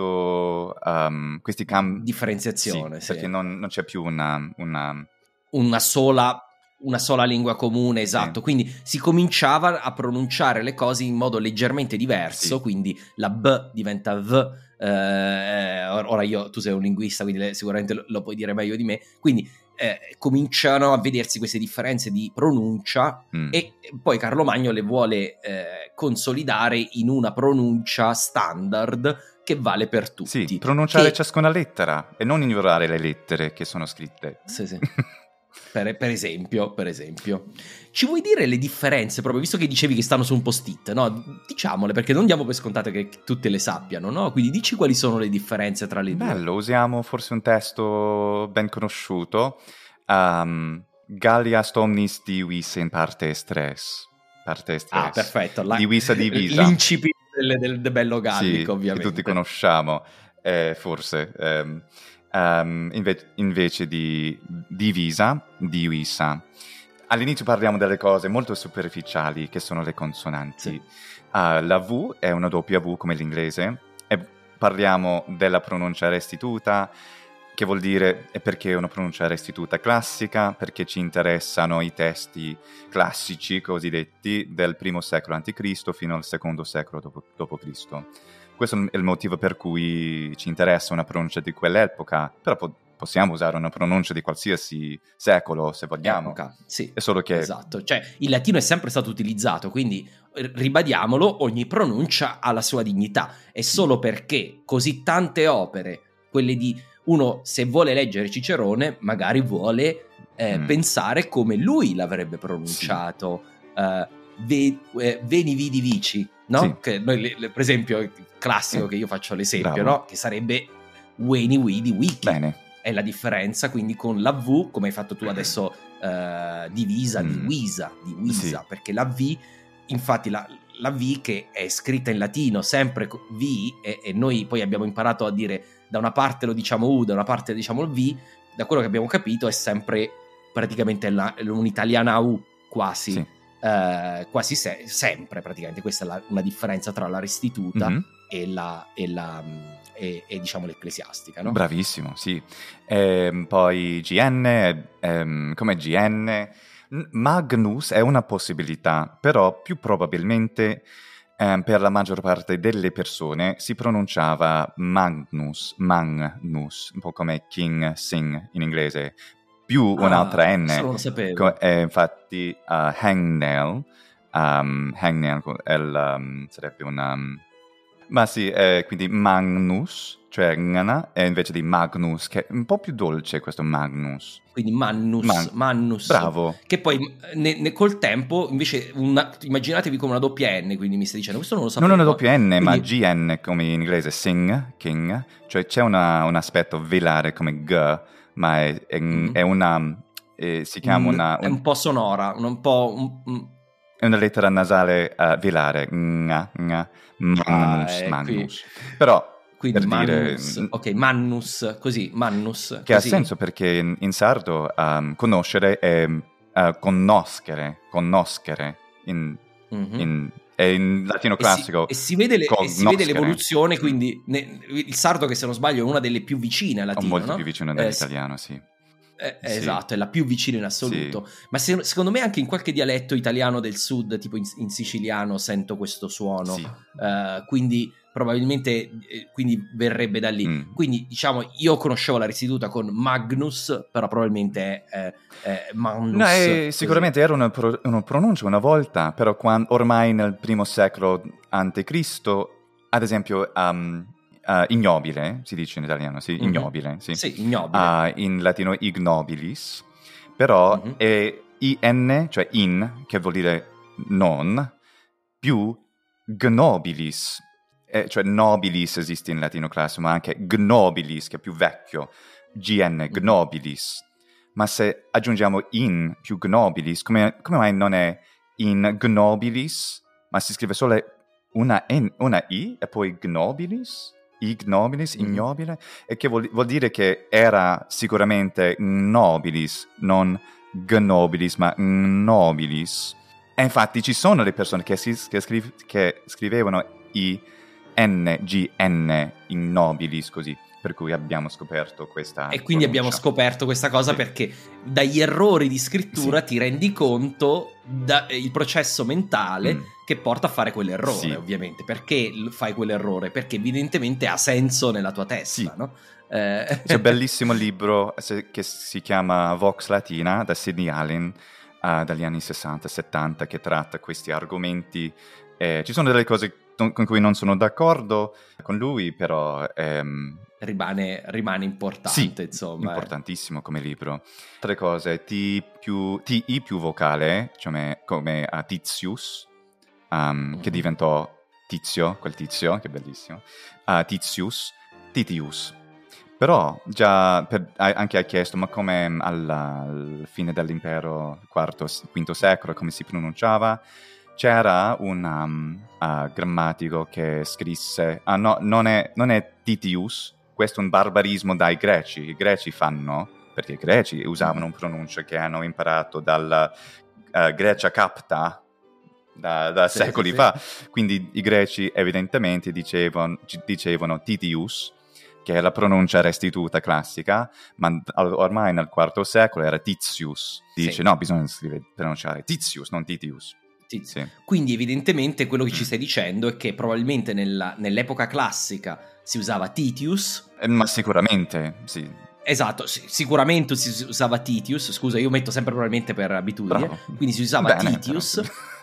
S4: cambi.
S5: Differenziazione, sì.
S4: Perché non c'è più una
S5: sola una sola lingua comune, esatto, quindi si cominciava a pronunciare le cose in modo leggermente diverso, quindi la B diventa V, ora tu sei un linguista, quindi sicuramente lo puoi dire meglio di me, quindi cominciano a vedersi queste differenze di pronuncia e poi Carlo Magno le vuole consolidare in una pronuncia standard che vale per tutti.
S4: Sì, pronunciare ciascuna lettera e non ignorare le lettere che sono scritte.
S5: Sì. Per esempio, ci vuoi dire le differenze proprio, visto che dicevi che stanno su un post-it, no? Diciamole, perché non diamo per scontate che tutte le sappiano, no? Quindi dici quali sono le differenze tra le due.
S4: Bello, usiamo forse un testo ben conosciuto. Gallias omnis divis in partes tres. Ah,
S5: perfetto.
S4: Divisa.
S5: L'incipit del bello gallico, ovviamente.
S4: Che tutti conosciamo, forse. Invece di divisa. All'inizio parliamo delle cose molto superficiali che sono le consonanti.
S5: Sì.
S4: La V è una doppia V come l'inglese e parliamo della pronuncia restituta, che vuol dire è perché è una pronuncia restituta classica, perché ci interessano i testi classici cosiddetti del primo secolo a.C. fino al secondo secolo d.C. Questo è il motivo per cui ci interessa una pronuncia di quell'epoca, però possiamo usare una pronuncia di qualsiasi secolo se vogliamo.
S5: Sì,
S4: è solo che...
S5: Esatto, cioè il latino è sempre stato utilizzato, quindi ribadiamolo, ogni pronuncia ha la sua dignità, è solo perché così tante opere, quelle di uno, se vuole leggere Cicerone, magari vuole pensare come lui l'avrebbe pronunciato. Veni vidi vici, no?
S4: Sì.
S5: Che noi, per esempio, il classico che io faccio l'esempio, no? Che sarebbe veni vidi wiki.
S4: Bene.
S5: È la differenza, quindi con la V, come hai fatto tu adesso, divisa, divisa,
S4: sì.
S5: perché la V, infatti la V che è scritta in latino sempre V, e noi poi abbiamo imparato a dire da una parte lo diciamo U, da una parte diciamo il V, da quello che abbiamo capito è sempre praticamente un'italiana U, quasi.
S4: Sì.
S5: Quasi sempre praticamente. Questa è una differenza tra la restituta e diciamo l'ecclesiastica, no?
S4: Bravissimo, sì. Poi GN, come GN, Magnus è una possibilità, però più probabilmente per la maggior parte delle persone si pronunciava Magnus, un po' come King, Sing in inglese, più un'altra N.
S5: Non lo sapevo.
S4: Infatti Hangnail sarebbe una... ma sì, quindi Magnus, cioè Ngana, e invece di Magnus, che è un po' più dolce questo Magnus.
S5: Quindi Mannus.
S4: Bravo.
S5: Che poi col tempo invece immaginatevi come una doppia N, quindi mi stai dicendo, questo non lo sapevo.
S4: Non una doppia N,
S5: quindi...
S4: ma GN come in inglese Sing, King, cioè c'è un aspetto velare come G, ma è una... si chiama
S5: è un po' sonora, un po'...
S4: È una lettera nasale velare, Magnus. Però...
S5: Quindi
S4: Mannus,
S5: Mannus, così, Mannus.
S4: Che
S5: così.
S4: ha senso perché in sardo conoscere è conoscere in latino classico.
S5: E si vede l'evoluzione, quindi il sardo, che se non sbaglio è una delle più vicine al latino,
S4: molto più vicino dell'italiano, sì.
S5: Esatto, è la più vicina in assoluto. Sì. Ma secondo me anche in qualche dialetto italiano del sud, tipo in siciliano, sento questo suono.
S4: Sì.
S5: Quindi probabilmente verrebbe da lì. Quindi diciamo, io conoscevo la restituta con Magnus, però probabilmente è Magnus.
S4: No, sicuramente era una pronuncia una volta, però ormai nel primo secolo a.C., ad esempio ignobile, si dice in italiano, sì, ignobile. Sì, ignobile. In latino ignobilis, però è in, cioè in, che vuol dire non, più gnobilis. Cioè nobilis esiste in latino classico, ma anche gnobilis, che è più vecchio, gnobilis. Ma se aggiungiamo in più gnobilis, come mai non è in gnobilis, ma si scrive solo una i e poi gnobilis? Ignobilis, ignobile, e che vuol dire che era sicuramente nobilis, non gnobilis, ma nobilis. E infatti ci sono le persone che scrivevano i N-G-N ignobilis così, per cui abbiamo scoperto questa
S5: e quindi abbiamo scoperto questa cosa perché dagli errori di scrittura ti rendi conto il processo mentale che porta a fare quell'errore, ovviamente. Perché fai quell'errore? Perché evidentemente ha senso nella tua testa, no?
S4: C'è un bellissimo libro che si chiama Vox Latina da Sidney Allen dagli anni 60-70 che tratta questi argomenti. Ci sono delle cose con cui non sono d'accordo con lui, però
S5: rimane importante, insomma.
S4: Importantissimo come libro. Altre cose, TI più vocale, cioè come Titius, che diventò Tizio, quel tizio, che bellissimo, Titius. Però già anche hai chiesto, ma come al fine dell'impero, IV secolo, come si pronunciava? C'era un grammatico che scrisse, no, non è Titius, questo è un barbarismo dai greci. I greci perché i greci usavano un pronuncia che hanno imparato dalla Grecia capta, da secoli fa. Quindi i greci evidentemente dicevano Titius, che è la pronuncia restituta classica, ma ormai nel IV secolo era Titius. Dice no, bisogna pronunciare Titius, non Titius.
S5: Sì. Quindi evidentemente quello che ci stai dicendo è che probabilmente nell'epoca classica si usava Titius.
S4: Ma sicuramente, sì.
S5: Esatto, sicuramente si usava Titius. Scusa, io metto sempre probabilmente per abitudine. Bravo. Quindi si usava Titius.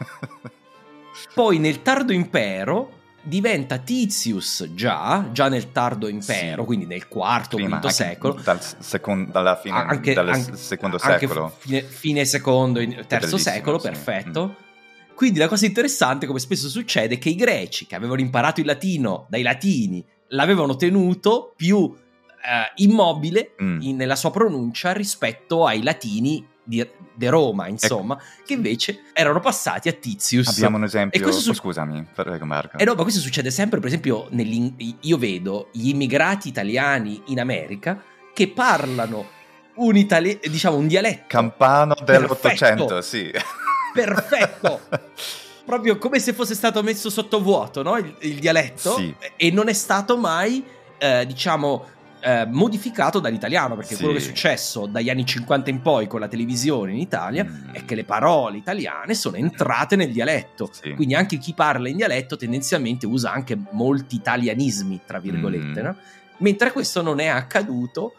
S5: Poi nel tardo impero diventa Titius già nel tardo impero, quindi nel IV, V secolo,
S4: dalla fine del secondo secolo,
S5: fine secondo, terzo secolo, perfetto. Quindi la cosa interessante, come spesso succede, è che i greci che avevano imparato il latino dai latini l'avevano tenuto più immobile nella sua pronuncia rispetto ai latini di Roma, insomma, che invece erano passati a Titius.
S4: Abbiamo un esempio, scusami, prego Marco.
S5: No, ma questo succede sempre, per esempio, io vedo gli immigrati italiani in America che parlano un dialetto
S4: campano dell'800, sì.
S5: Perfetto! Proprio come se fosse stato messo sotto vuoto, no? Il dialetto, e non è stato mai, modificato dall'italiano, perché quello che è successo dagli anni 50 in poi con la televisione in Italia è che le parole italiane sono entrate nel dialetto, quindi anche chi parla in dialetto tendenzialmente usa anche molti italianismi, tra virgolette, no? Mentre questo non è accaduto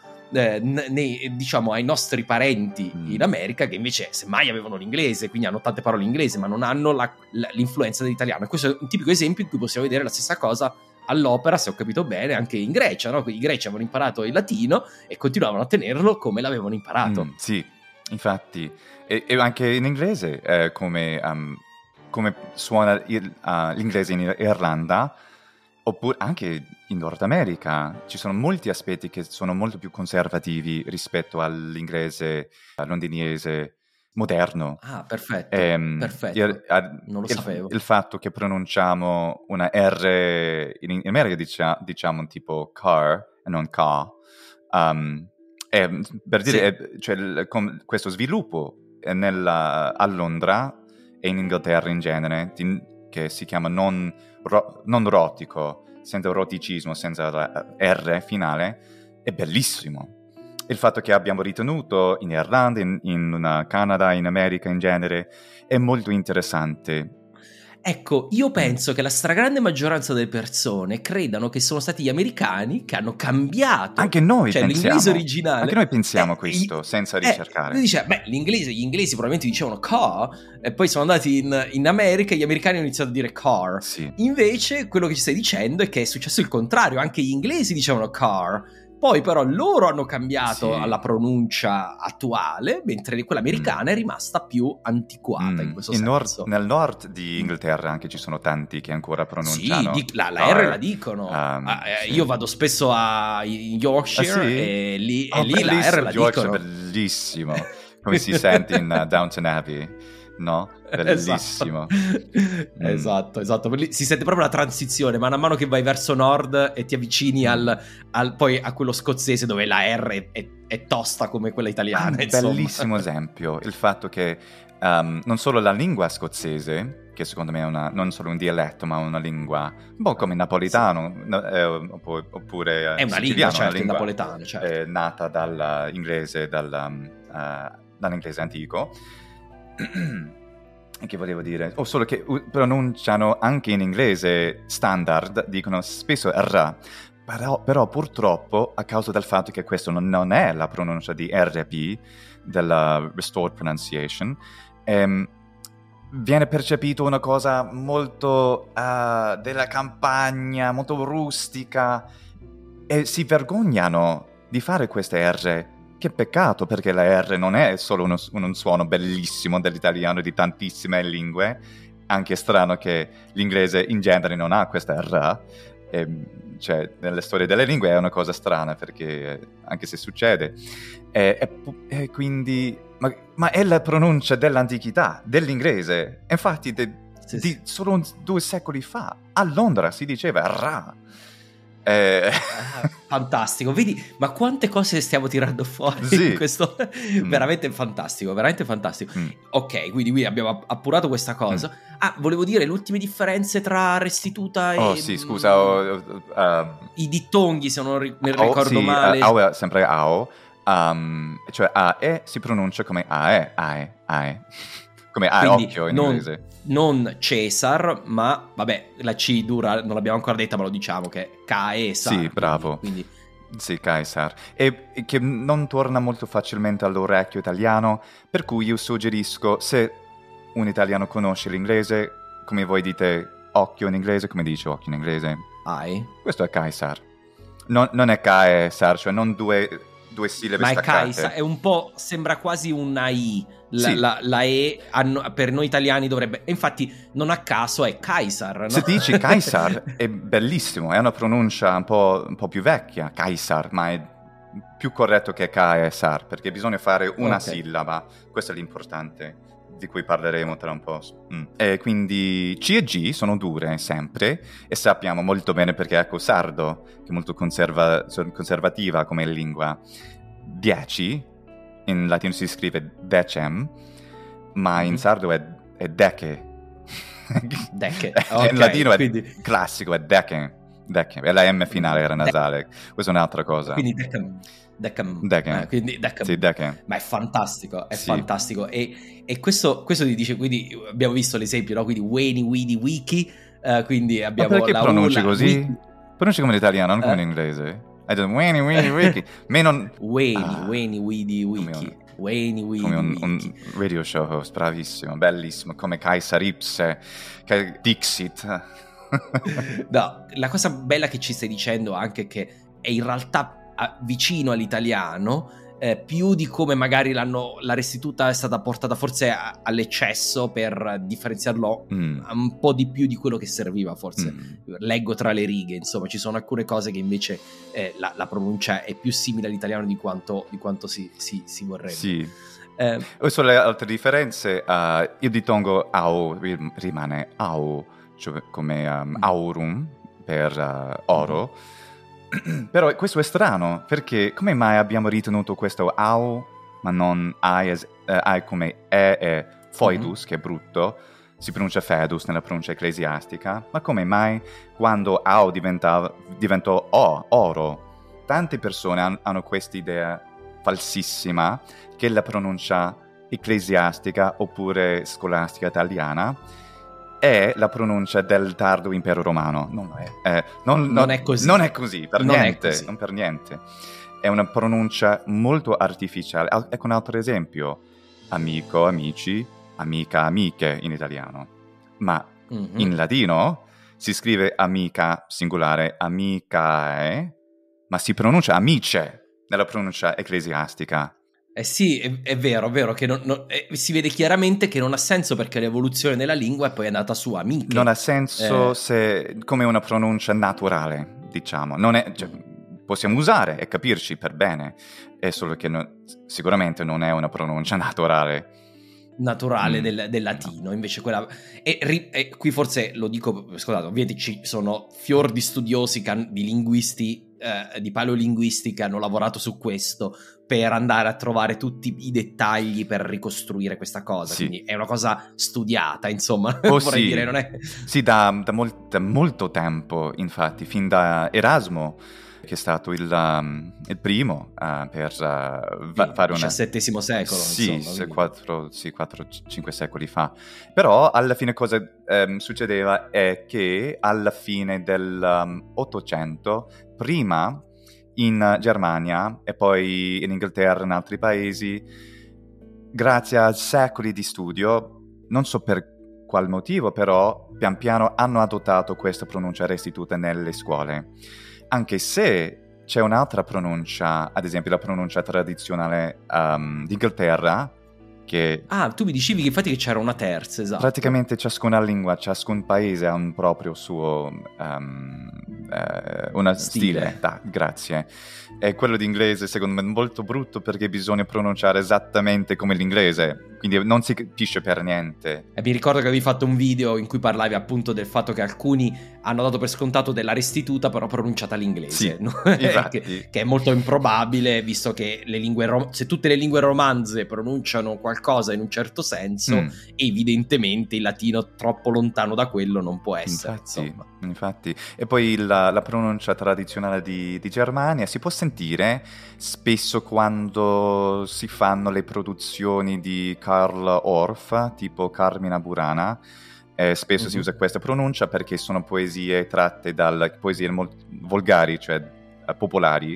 S5: ai nostri parenti in America, che invece semmai avevano l'inglese, quindi hanno tante parole in inglese ma non hanno l'influenza dell'italiano. E questo è un tipico esempio in cui possiamo vedere la stessa cosa all'opera, se ho capito bene, anche in Grecia, no? I greci avevano imparato il latino e continuavano a tenerlo come l'avevano imparato.
S4: Sì, infatti, e anche in inglese, come suona l'inglese in Irlanda, oppure anche in Nord America ci sono molti aspetti che sono molto più conservativi rispetto all'inglese londinese moderno.
S5: Ah, perfetto, perfetto. Non lo sapevo.
S4: Il fatto che pronunciamo una R in America diciamo un tipo car e non car, per dire, cioè, questo sviluppo a Londra e in Inghilterra in genere, che si chiama non rotico, senza roticismo, senza R finale, è bellissimo. Il fatto che abbiamo ritenuto in Irlanda, in Canada, in America in genere, è molto interessante.
S5: Ecco, io penso che la stragrande maggioranza delle persone credano che sono stati gli americani che hanno cambiato.
S4: Anche noi pensiamo.
S5: L'inglese originale.
S4: Anche noi pensiamo questo, senza ricercare.
S5: Lui dice, gli inglesi probabilmente dicevano car, e poi sono andati in America e gli americani hanno iniziato a dire car.
S4: Sì.
S5: Invece, quello che ci stai dicendo è che è successo il contrario, anche gli inglesi dicevano car. Poi però loro hanno cambiato alla pronuncia attuale, mentre quella americana è rimasta più antiquata in questo senso.
S4: Nel nord di Inghilterra anche ci sono tanti che ancora pronunciano.
S5: Sì, la R la dicono. Io vado spesso in Yorkshire e lì la R la
S4: Yorkshire
S5: dicono.
S4: È bellissimo, come si sente in Downton Abbey, no? Bellissimo.
S5: Esatto. Si sente proprio la transizione man mano che vai verso nord e ti avvicini poi a quello scozzese, dove la R è tosta come quella italiana.
S4: Bellissimo esempio il fatto che non solo la lingua scozzese, che secondo me è non solo un dialetto, ma una lingua un po' come il napoletano, oppure
S5: è una lingua, certo, il napoletano, certo.
S4: Nata dall'inglese, dall'inglese antico. Che volevo dire? Solo che pronunciano anche in inglese standard, dicono spesso R, però purtroppo, a causa del fatto che questo non è la pronuncia di RP, della Restored Pronunciation, viene percepito una cosa molto della campagna, molto rustica, e si vergognano di fare queste R. Che peccato, perché la R non è solo un suono bellissimo dell'italiano di tantissime lingue, anche strano che l'inglese in genere non ha questa R, cioè nelle storie delle lingue è una cosa strana, perché anche se succede, e quindi, ma è la pronuncia dell'antichità, dell'inglese, infatti solo 2 secoli fa, a Londra si diceva R.
S5: Fantastico, vedi, ma quante cose stiamo tirando fuori in questo veramente fantastico, veramente fantastico. Ok, quindi qui abbiamo appurato questa cosa. Volevo dire le ultime differenze tra restituta e
S4: sì, scusa,
S5: i dittonghi, se non mi ricordo male.
S4: Ao è sempre ao, cioè ae si pronuncia come ae come occhio in inglese.
S5: Non Cesar, ma vabbè, la C dura non l'abbiamo ancora detta, ma lo diciamo che è Caesar.
S4: Sì, bravo.
S5: Quindi...
S4: Sì, Caesar. E che non torna molto facilmente all'orecchio italiano, per cui io suggerisco, se un italiano conosce l'inglese, come voi dite occhio in inglese, come dice occhio in inglese?
S5: Ai.
S4: Questo è Caesar. Non è Caesar, cioè non due sillabe staccate.
S5: Ma è Caesar, è un po', sembra quasi una I. La E per noi italiani dovrebbe... Infatti non a caso è Caesar, no?
S4: Se dici Caesar è bellissimo, è una pronuncia un po' più vecchia, Caesar, ma è più corretto che Caesar, perché bisogna fare una sillaba, questo è l'importante, di cui parleremo tra un po'. E quindi C e G sono dure sempre, e sappiamo molto bene perché ecco sardo, che è molto conservativa come lingua. 10 in latino si scrive decem, ma in sardo è deche.
S5: Deche.
S4: In latino è classico, è deche. E la M finale era nasale. Questa è un'altra cosa.
S5: Quindi decem. Quindi decem.
S4: Sì, decem.
S5: Ma è fantastico, fantastico. E questo ti dice, quindi abbiamo visto l'esempio, no? Quindi Weni, Widi, Wiki, quindi abbiamo
S4: ma perché
S5: la
S4: pronunci così?
S5: Wiki.
S4: Pronunci come l'italiano, non come in inglese. Weni, wiki.
S5: Weni, Widi, Wiki. Weni, Widi,
S4: come un radio show host, bravissimo, bellissimo, come Caesar Ipse, Dixit.
S5: No, la cosa bella che ci stai dicendo anche che è in realtà vicino all'italiano, più di come magari la restituta è stata portata forse all'eccesso per differenziarlo un po' di più di quello che serviva, forse. Leggo tra le righe, insomma, ci sono alcune cose che invece la pronuncia è più simile all'italiano di quanto si vorrebbe.
S4: Sì. Sulle altre differenze, il dittongo au rimane au, cioè come aurum per oro. Però questo è strano, perché come mai abbiamo ritenuto questo au, ma non ai come e foedus, che è brutto, si pronuncia fedus nella pronuncia ecclesiastica, ma come mai quando au diventò oro? Tante persone hanno questa idea falsissima che la pronuncia ecclesiastica oppure scolastica italiana è la pronuncia del tardo impero romano. Non è così. Non è così, per niente. Non per niente. È una pronuncia molto artificiale. Ecco un altro esempio. Amico, amici, amica, amiche in italiano. Ma in latino si scrive amica singolare, amicae, ma si pronuncia amice nella pronuncia ecclesiastica.
S5: Sì, è vero che si vede chiaramente che non ha senso, perché l'evoluzione della lingua è poi andata su amiche.
S4: Non ha senso se come una pronuncia naturale, diciamo. Non è, cioè, possiamo usare e capirci per bene, è solo che sicuramente non è una pronuncia naturale
S5: del latino, no. Invece quella e qui forse lo dico, scusate, ovviamente ci sono fior di studiosi di linguisti di paleolinguistica hanno lavorato su questo per andare a trovare tutti i dettagli per ricostruire questa cosa,
S4: sì.
S5: Quindi è una cosa studiata, insomma,
S4: vorrei
S5: dire, non è...
S4: Sì, da molto tempo, infatti, fin da Erasmo, che è stato il primo per fare una...
S5: XVII secolo,
S4: sì,
S5: insomma.
S4: 4-5 secoli fa. Però alla fine cosa succedeva è che alla fine dell'Ottocento, prima in Germania e poi in Inghilterra e in altri paesi, grazie a secoli di studio, non so per qual motivo, però pian piano hanno adottato questa pronuncia restituta nelle scuole. Anche se c'è un'altra pronuncia, ad esempio la pronuncia tradizionale d'Inghilterra, che...
S5: Ah, tu mi dicevi che infatti che c'era una terza, esatto.
S4: Praticamente ciascuna lingua, ciascun paese ha un proprio suo stile. Grazie. E quello d'inglese secondo me è molto brutto perché bisogna pronunciare esattamente come l'inglese, quindi non si capisce per niente.
S5: E mi ricordo che avevi fatto un video in cui parlavi appunto del fatto che alcuni hanno dato per scontato della restituta però pronunciata all'inglese,
S4: sì,
S5: no?
S4: infatti.
S5: che è molto improbabile, visto che le lingue se tutte le lingue romanze pronunciano qualcosa in un certo senso, evidentemente il latino troppo lontano da quello non può essere.
S4: Infatti. E poi la pronuncia tradizionale di Germania si può sentire spesso quando si fanno le produzioni di Karl Orff, tipo Carmina Burana. Spesso si usa questa pronuncia perché sono poesie tratte dalle poesie volgari, cioè popolari.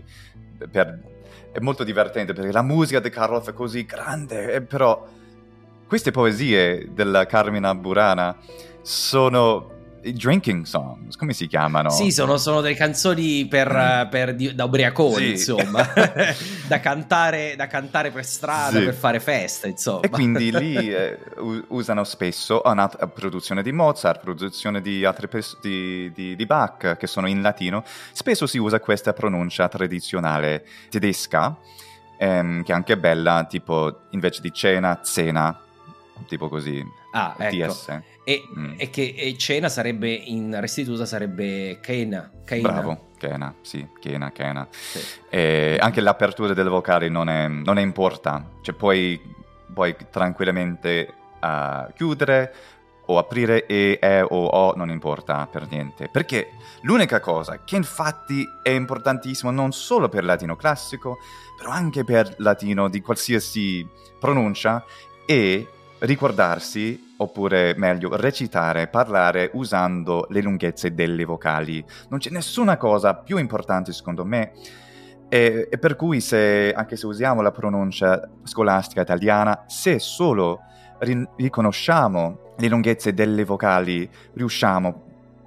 S4: È molto divertente perché la musica di Karl Orff è così grande, però queste poesie della Carmina Burana sono i drinking songs, come si chiamano?
S5: Sì, sono delle canzoni da ubriaconi, sì. Insomma, da cantare per strada, sì. Per fare festa, insomma.
S4: E quindi lì usano spesso una produzione di Mozart, produzione di altre di Bach, che sono in latino. Spesso si usa questa pronuncia tradizionale tedesca, che è anche bella, tipo invece di cena, cena, tipo così.
S5: Ah, ecco.
S4: TS.
S5: E che cena sarebbe in restituta sarebbe Kena.
S4: Bravo, Kena, sì, Kena. Sì. Anche l'apertura delle vocali non è importante, cioè puoi tranquillamente chiudere o aprire e o o, non importa per niente, perché l'unica cosa che infatti è importantissimo non solo per il latino classico, però anche per latino di qualsiasi pronuncia è ricordarsi, oppure meglio recitare, parlare usando le lunghezze delle vocali. Non c'è nessuna cosa più importante secondo me, e per cui anche se usiamo la pronuncia scolastica italiana, se solo riconosciamo le lunghezze delle vocali, riusciamo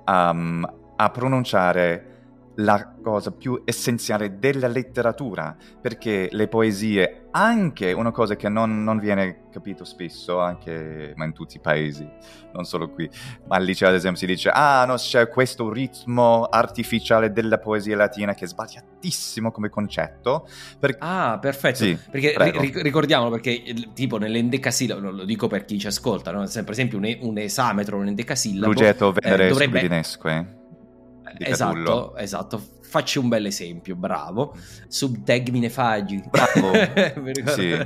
S4: a pronunciare la cosa più essenziale della letteratura, perché le poesie, anche una cosa che non viene capito spesso, anche ma in tutti i paesi, non solo qui, ma al liceo ad esempio si dice no, c'è questo ritmo artificiale della poesia latina che è sbagliatissimo come concetto.
S5: Perfetto, sì, perché ricordiamolo, perché tipo nell'endecasillabo, lo dico per chi ci ascolta, no? Per esempio un esametro, un endecasillabo
S4: Lugetto Venere Scudinesque.
S5: Esatto. Facci un bel esempio, bravo. Subtegmine fagi.
S4: Bravo. Sì.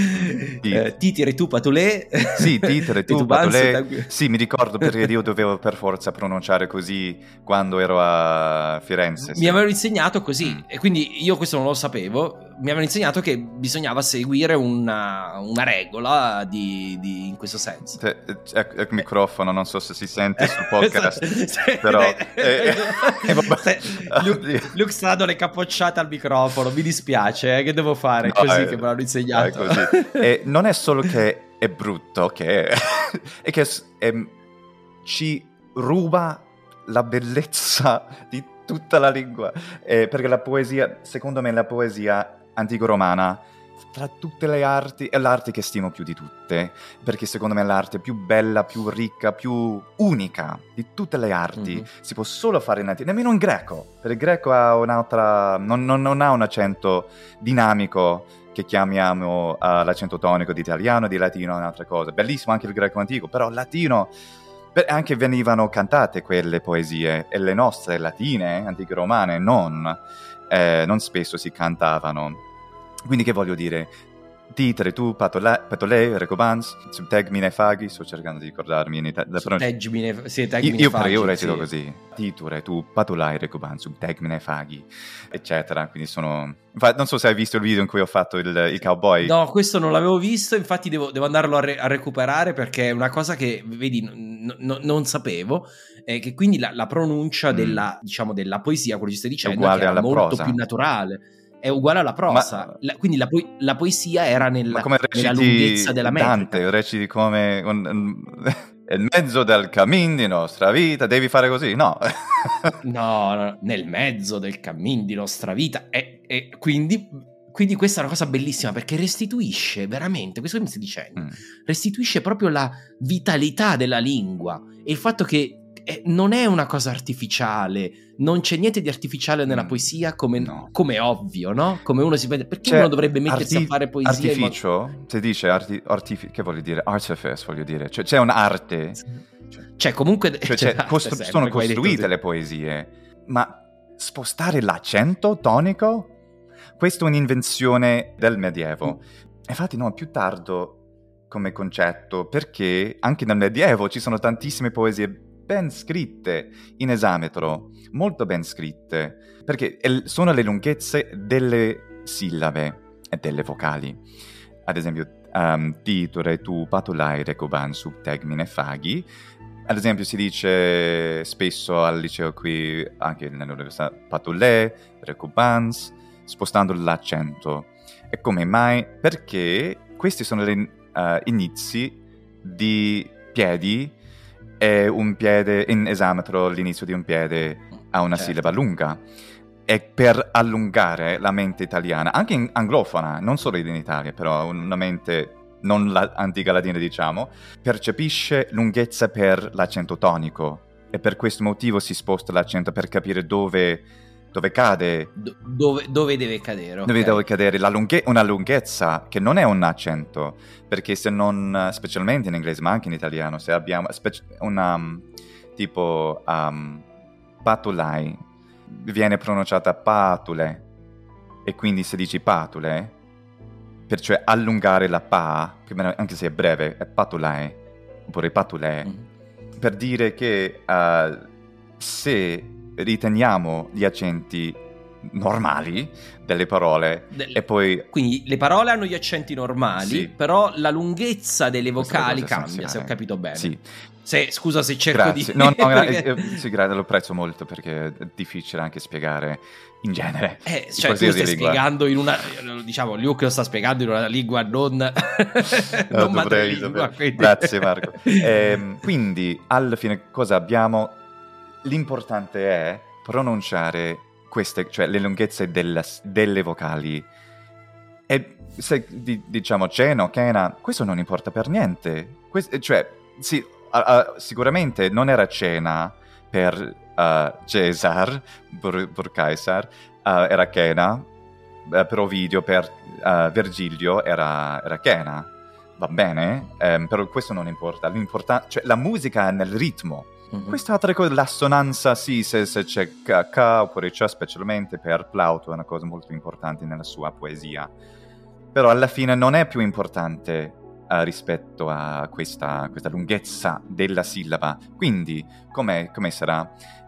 S5: Titire tu patulè.
S4: Sì, titire tu patulè. Sì, mi ricordo perché io dovevo per forza pronunciare così quando ero a Firenze.
S5: Mi avevano insegnato così, e quindi io questo non lo sapevo. Mi avevano insegnato che bisognava seguire una regola in questo senso.
S4: Ecco il microfono, non so se si sente sul podcast, però
S5: Luke sta dando le capocciate al microfono, mi dispiace, che devo fare? No, così che me l'hanno insegnato.
S4: È così. Non è solo che è brutto, è che ci ruba la bellezza di tutta la lingua, perché la poesia, secondo me la poesia antico-romana, tra tutte le arti, è l'arte che stimo più di tutte, perché secondo me è l'arte più bella, più ricca, più unica di tutte le arti. Si può solo fare in latino, nemmeno in greco, perché il greco ha un'altra, non ha un accento dinamico che chiamiamo l'accento tonico di italiano, di latino è un'altra cosa. Bellissimo anche il greco antico, però il latino, anche venivano cantate quelle poesie, e le nostre latine, antiche romane, non. non spesso si cantavano. Quindi che voglio dire? Titre, tu, patolè, recobans, subtegmine faghi, sto cercando di ricordarmi in Italia. Io recito così. Titure, tu, patolai, recobans, subtegmine faghi, eccetera. Quindi sono... Non so se hai visto il video in cui ho fatto il cowboy.
S5: No, questo non l'avevo visto, infatti devo andarlo a recuperare, perché è una cosa che, vedi, non sapevo, che quindi la pronuncia della poesia, quello che ci stai dicendo,
S4: uguale
S5: che era
S4: alla
S5: molto
S4: prosa.
S5: più naturale. È uguale alla prosa, quindi la poesia era nella lunghezza della metrica.
S4: Dante, reciti come nel mezzo del cammin di nostra vita, devi fare così? No.
S5: no, nel mezzo del cammin di nostra vita. E quindi questa è una cosa bellissima, perché restituisce veramente, questo che mi stai dicendo, restituisce proprio la vitalità della lingua e il fatto che non è una cosa artificiale, non c'è niente di artificiale nella poesia, come è ovvio, no? Come uno si vede, perché uno dovrebbe mettersi a fare poesia?
S4: Artificio, se dice che vuol dire? Artifice, voglio dire, cioè c'è un'arte,
S5: comunque
S4: sono costruite le poesie, ma spostare l'accento tonico, questa è un'invenzione del Medioevo. Infatti più tardo come concetto, perché anche nel Medioevo ci sono tantissime poesie ben scritte in esametro, molto ben scritte, perché sono le lunghezze delle sillabe e delle vocali. Ad esempio, titure, tu, patolai, recoban, subtegmine, faghi. Ad esempio si dice spesso al liceo qui, anche nell'università, patolè, recobans, spostando l'accento. E come mai? Perché questi sono gli inizi di piedi, e un piede in esametro, l'inizio di un piede ha una sillaba lunga, e per allungare la mente italiana, anche in anglofona, non solo in Italia, però una mente non antica latina, diciamo, percepisce lunghezza per l'accento tonico, e per questo motivo si sposta l'accento per capire dove cade,
S5: dove deve cadere,
S4: dove deve cadere una lunghezza che non è un accento, perché se non, specialmente in inglese ma anche in italiano, se abbiamo una tipo patulai viene pronunciata patule, e quindi se dici patule, per cioè allungare la pa, anche se è breve, è patulai oppure patule, per dire che se riteniamo gli accenti normali delle parole e poi...
S5: Quindi le parole hanno gli accenti normali, però la lunghezza delle vocali cambia, se ho capito bene.
S4: Sì.
S5: Scusa se cerco
S4: Grazie.
S5: di...
S4: Sì, grazie, lo apprezzo molto, perché è difficile anche spiegare in genere.
S5: Cioè tu stai spiegando in una... Diciamo, Luke lo sta spiegando in una lingua non madrelingua. Quindi...
S4: Grazie Marco. Quindi, alla fine, cosa abbiamo? L'importante è pronunciare queste, cioè le lunghezze delle vocali. E se diciamo ceno, chena, questo non importa per niente. Sì, sicuramente non era cena per Cesar, per Caesar, era chena, per Ovidio, per Virgilio era chena. Va bene? Però questo non importa. Cioè, la musica è nel ritmo. Quest'altra cosa, l'assonanza, sì, se c'è K oppure C, specialmente per Plauto, è una cosa molto importante nella sua poesia. Però alla fine non è più importante rispetto a questa lunghezza della sillaba. Quindi, come sarà?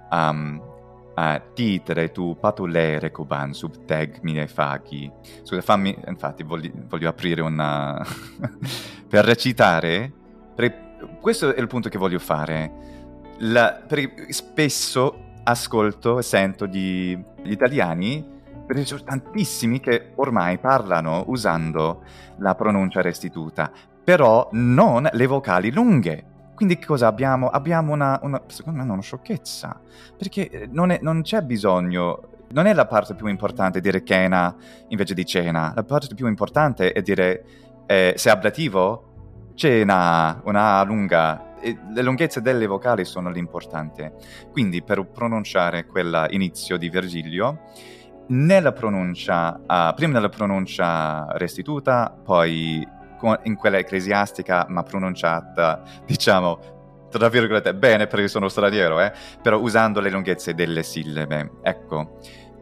S4: Titere, tu, patulè, recoban, subtegmine, faghi. Scusa, infatti, voglio aprire una... per recitare, questo è il punto che voglio fare. Perché spesso ascolto e sento gli italiani, perché ci sono tantissimi che ormai parlano usando la pronuncia restituta, però non le vocali lunghe. Quindi che cosa abbiamo? Abbiamo una secondo me una sciocchezza, perché non c'è bisogno, non è la parte più importante dire chena invece di cena. La parte più importante è dire, se ablativo, cena, una lunga. Le lunghezze delle vocali sono l'importante. Quindi per pronunciare quella inizio di Virgilio, nella pronuncia, prima nella pronuncia restituta, poi in quella ecclesiastica, ma pronunciata, diciamo, tra virgolette, bene perché sono straniero, però usando le lunghezze delle sillabe. Ecco,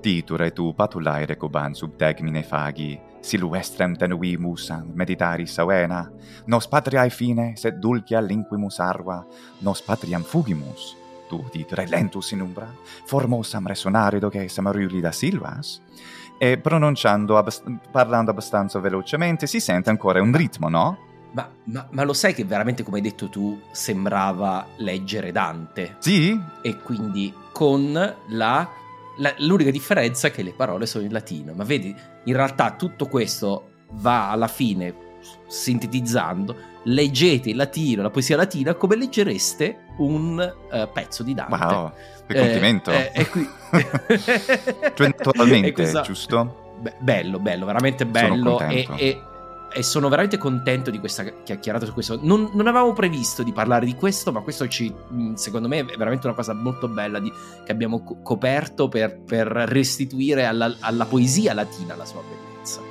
S4: Titure tu patulaire coban sub tegmine fagi, siluestrem tenui musam meditari savena, nos patriae fine, sed dulcia linquimus arva, nos patriam fugimus, tu titure lentus in umbra, formosam resonare dogesam aurulida silvas. E pronunciando, parlando abbastanza velocemente, si sente ancora un ritmo, no?
S5: Ma lo sai che veramente, come hai detto tu, sembrava leggere Dante?
S4: Sì?
S5: E quindi con l'unica differenza è che le parole sono in latino. Ma vedi, in realtà tutto questo va alla fine, sintetizzando, leggete in latino, la poesia latina, come leggereste un pezzo di Dante.
S4: Wow, che complimento. Cioè, naturalmente, giusto?
S5: Bello, veramente bello. E sono veramente contento di questa chiacchierata su questo. Non avevamo previsto di parlare di questo, ma questo secondo me è veramente una cosa molto bella che abbiamo coperto per restituire alla poesia latina la sua bellezza.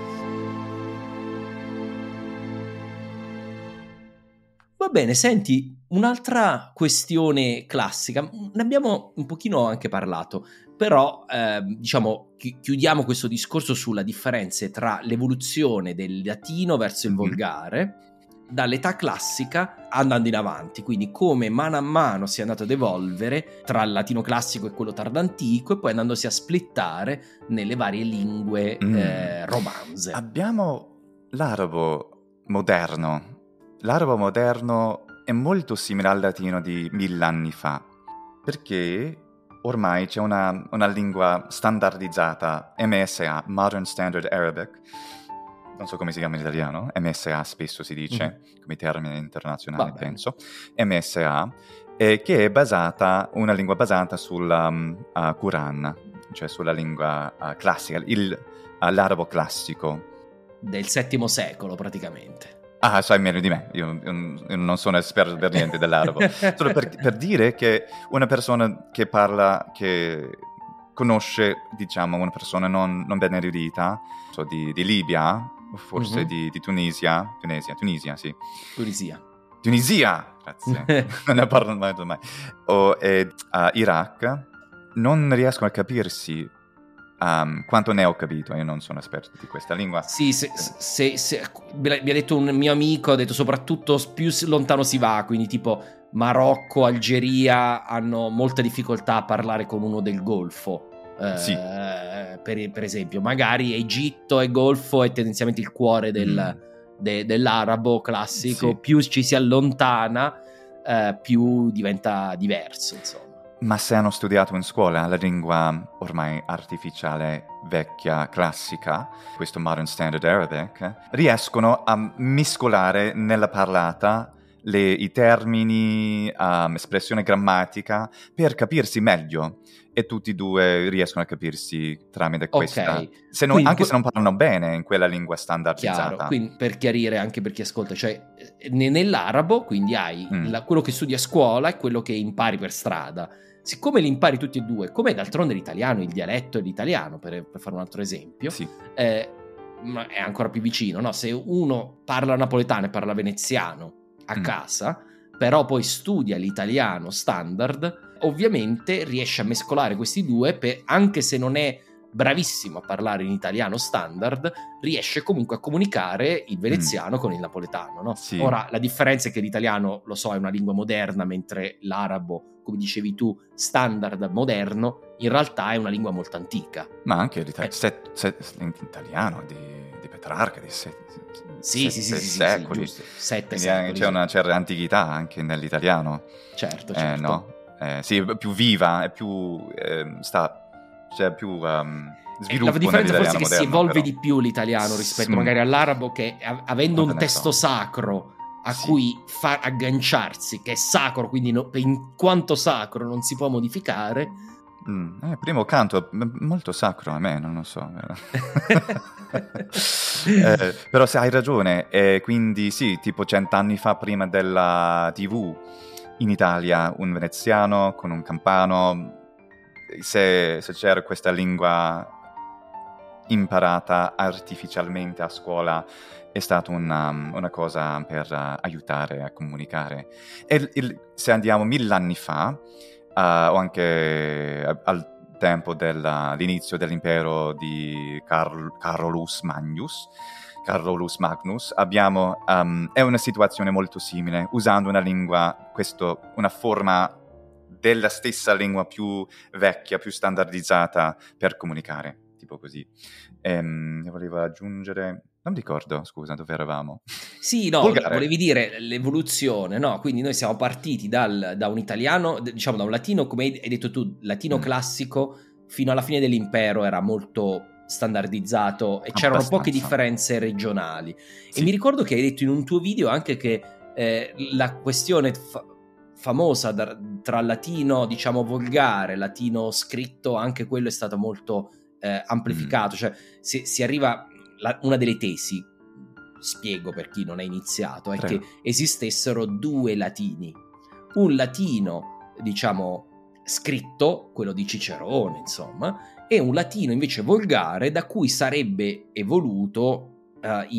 S5: Va bene, senti, un'altra questione classica, ne abbiamo un pochino anche parlato, però diciamo chiudiamo questo discorso sulla differenza tra l'evoluzione del latino verso il volgare dall'età classica andando in avanti, quindi come mano a mano si è andato ad evolvere tra il latino classico e quello tardantico e poi andandosi a splittare nelle varie lingue romanze.
S4: Abbiamo l'arabo moderno. L'arabo moderno è molto simile al latino di 1000 anni fa, perché ormai c'è una lingua standardizzata, MSA, Modern Standard Arabic, non so come si chiama in italiano, MSA spesso si dice, come termine internazionale penso, MSA, che è una lingua basata sul Quran, cioè sulla lingua classica, l'arabo classico.
S5: Del VII secolo praticamente.
S4: Ah, sai meglio di me, io non sono esperto per niente dell'arabo. Solo per dire che una persona che parla, che conosce, diciamo, una persona non ben erudita, so, di Libia, forse di Tunisia, sì. Tunisia, grazie, non ne parlo mai. O Iraq, non riescono a capirsi. Quanto ne ho capito, io non sono esperto di questa lingua.
S5: Sì, mi ha detto un mio amico, ha detto soprattutto più lontano si va, quindi tipo Marocco, Algeria hanno molta difficoltà a parlare con uno del Golfo.
S4: Sì.
S5: Per esempio, magari Egitto e Golfo è tendenzialmente il cuore dell'arabo classico, sì. Più ci si allontana, più diventa diverso, insomma.
S4: Ma se hanno studiato in scuola la lingua ormai artificiale, vecchia, classica, questo Modern Standard Arabic, riescono a mescolare nella parlata i termini, espressione grammatica, per capirsi meglio. E tutti e due riescono a capirsi tramite questa.
S5: Okay.
S4: Anche se non parlano bene in quella lingua standardizzata.
S5: Chiaro, quindi per chiarire anche per chi ascolta, cioè nell'arabo quindi hai quello che studi a scuola e quello che impari per strada. Siccome li impari tutti e due, come d'altronde l'italiano, il dialetto e l'italiano, per fare un altro esempio,
S4: sì.
S5: È ancora più vicino, no? Se uno parla napoletano e parla veneziano a casa, però poi studia l'italiano standard, ovviamente riesce a mescolare questi due, anche se non è bravissimo a parlare in italiano standard, riesce comunque a comunicare il veneziano con il napoletano, no?
S4: Sì.
S5: Ora, la differenza è che l'italiano, lo so, è una lingua moderna, mentre l'arabo, come dicevi tu, standard moderno, in realtà è una lingua molto antica.
S4: Ma anche l'italiano di Petrarca, di
S5: sì,
S4: secoli.
S5: Sì, 7
S4: secoli. C'è una certa antichità anche nell'italiano.
S5: Certo.
S4: No? Sì, è più viva, è più c'è più sviluppo.
S5: La differenza forse è che si evolve
S4: però
S5: di più l'italiano rispetto magari all'arabo, che avendo un testo sacro a cui far agganciarsi, che è sacro, quindi in quanto sacro non si può modificare.
S4: Primo canto molto sacro a me, non lo so. Però se hai ragione, quindi sì, tipo 100 anni fa, prima della TV in Italia, un veneziano con un campano, se c'era questa lingua imparata artificialmente a scuola, è stata una cosa per aiutare a comunicare. E se andiamo 1000 anni fa, o anche tempo dell'inizio dell'impero di Carolus Magnus, è una situazione molto simile, usando una lingua, una forma della stessa lingua più vecchia, più standardizzata per comunicare, tipo così. Volevo aggiungere... Non mi ricordo, scusa, dove eravamo?
S5: Sì, no, volgare. Volevi dire l'evoluzione, no? Quindi noi siamo partiti da un italiano, diciamo da un latino, come hai detto tu, latino classico, fino alla fine dell'impero era molto standardizzato e c'erano poche differenze regionali. Sì. E mi ricordo che hai detto in un tuo video anche che la questione famosa tra latino, diciamo, volgare, latino scritto, anche quello è stato molto amplificato, cioè si arriva... Una delle tesi, spiego per chi non è iniziato, è che esistessero due latini. Un latino, diciamo, scritto, quello di Cicerone, insomma, e un latino invece volgare da cui sarebbero evolute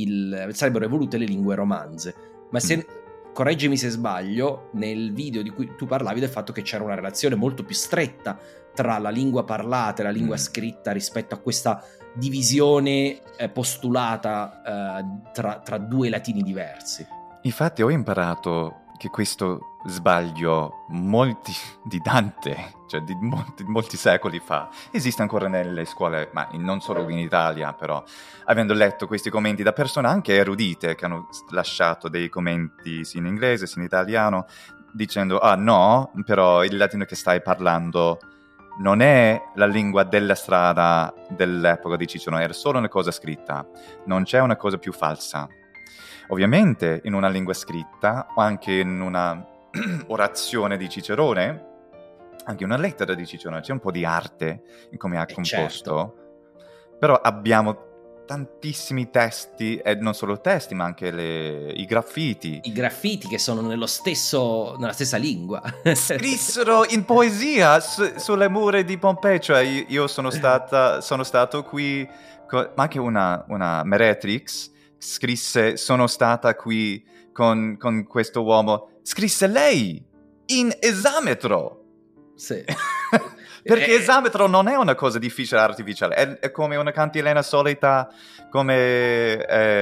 S5: le lingue romanze. Ma correggimi se sbaglio, nel video di cui tu parlavi del fatto che c'era una relazione molto più stretta tra la lingua parlata e la lingua scritta rispetto a questa divisione postulata tra due latini diversi.
S4: Infatti ho imparato che questo sbaglio di Dante, cioè di molti secoli fa, esiste ancora nelle scuole, ma non solo in Italia, però avendo letto questi commenti da persone anche erudite che hanno lasciato dei commenti sia in inglese sia in italiano dicendo no, però il latino che stai parlando non è la lingua della strada dell'epoca di Cicerone, era solo una cosa scritta, non c'è una cosa più falsa. Ovviamente in una lingua scritta o anche in una orazione di Cicerone, anche una lettera di Cicerone, c'è un po' di arte in come ha composto, certo. Però abbiamo tantissimi testi, e non solo testi, ma anche i graffiti.
S5: I graffiti che sono nella stessa lingua.
S4: Scrissero in poesia sulle mura di Pompei, cioè io sono stato qui, ma anche una Meretrix scrisse sono stata qui con questo uomo, scrisse lei in esametro.
S5: Sì.
S4: Perché esametro non è una cosa difficile artificiale, è come una cantilena solita, come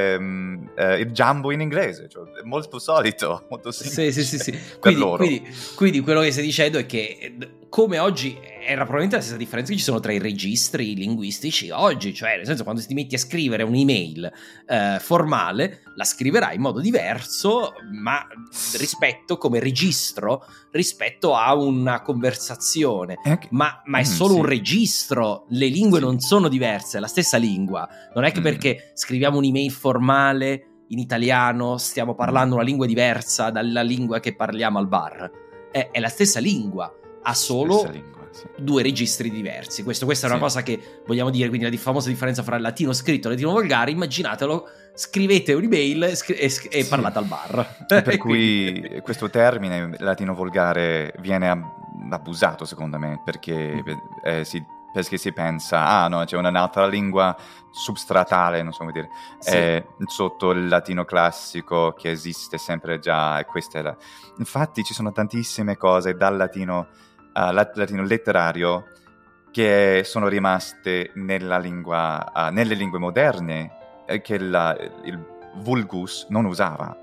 S4: il jumbo in inglese, cioè è molto solito, molto semplice.
S5: Sì. Quindi quello che stai dicendo è che come oggi era probabilmente la stessa differenza che ci sono tra i registri linguistici oggi, cioè nel senso quando ti metti a scrivere un'email formale la scriverai in modo diverso, ma rispetto come registro rispetto a una conversazione, ma è solo un registro, le lingue non sono diverse, è la stessa lingua, non è che perché scriviamo un'email formale in italiano stiamo parlando una lingua diversa dalla lingua che parliamo al bar, è la stessa lingua, ha solo due registri diversi. Questa è una cosa che vogliamo dire, quindi la famosa differenza fra latino scritto e latino volgare, immaginatelo, scrivete un'email e parlate al bar.
S4: Per cui questo termine latino volgare viene abusato secondo me, perché si pensa, no, c'è un'altra lingua substratale, non so come dire, sotto il latino classico che esiste sempre già, e questa è infatti ci sono tantissime cose dal latino letterario che sono rimaste nelle lingue moderne che il vulgus non usava.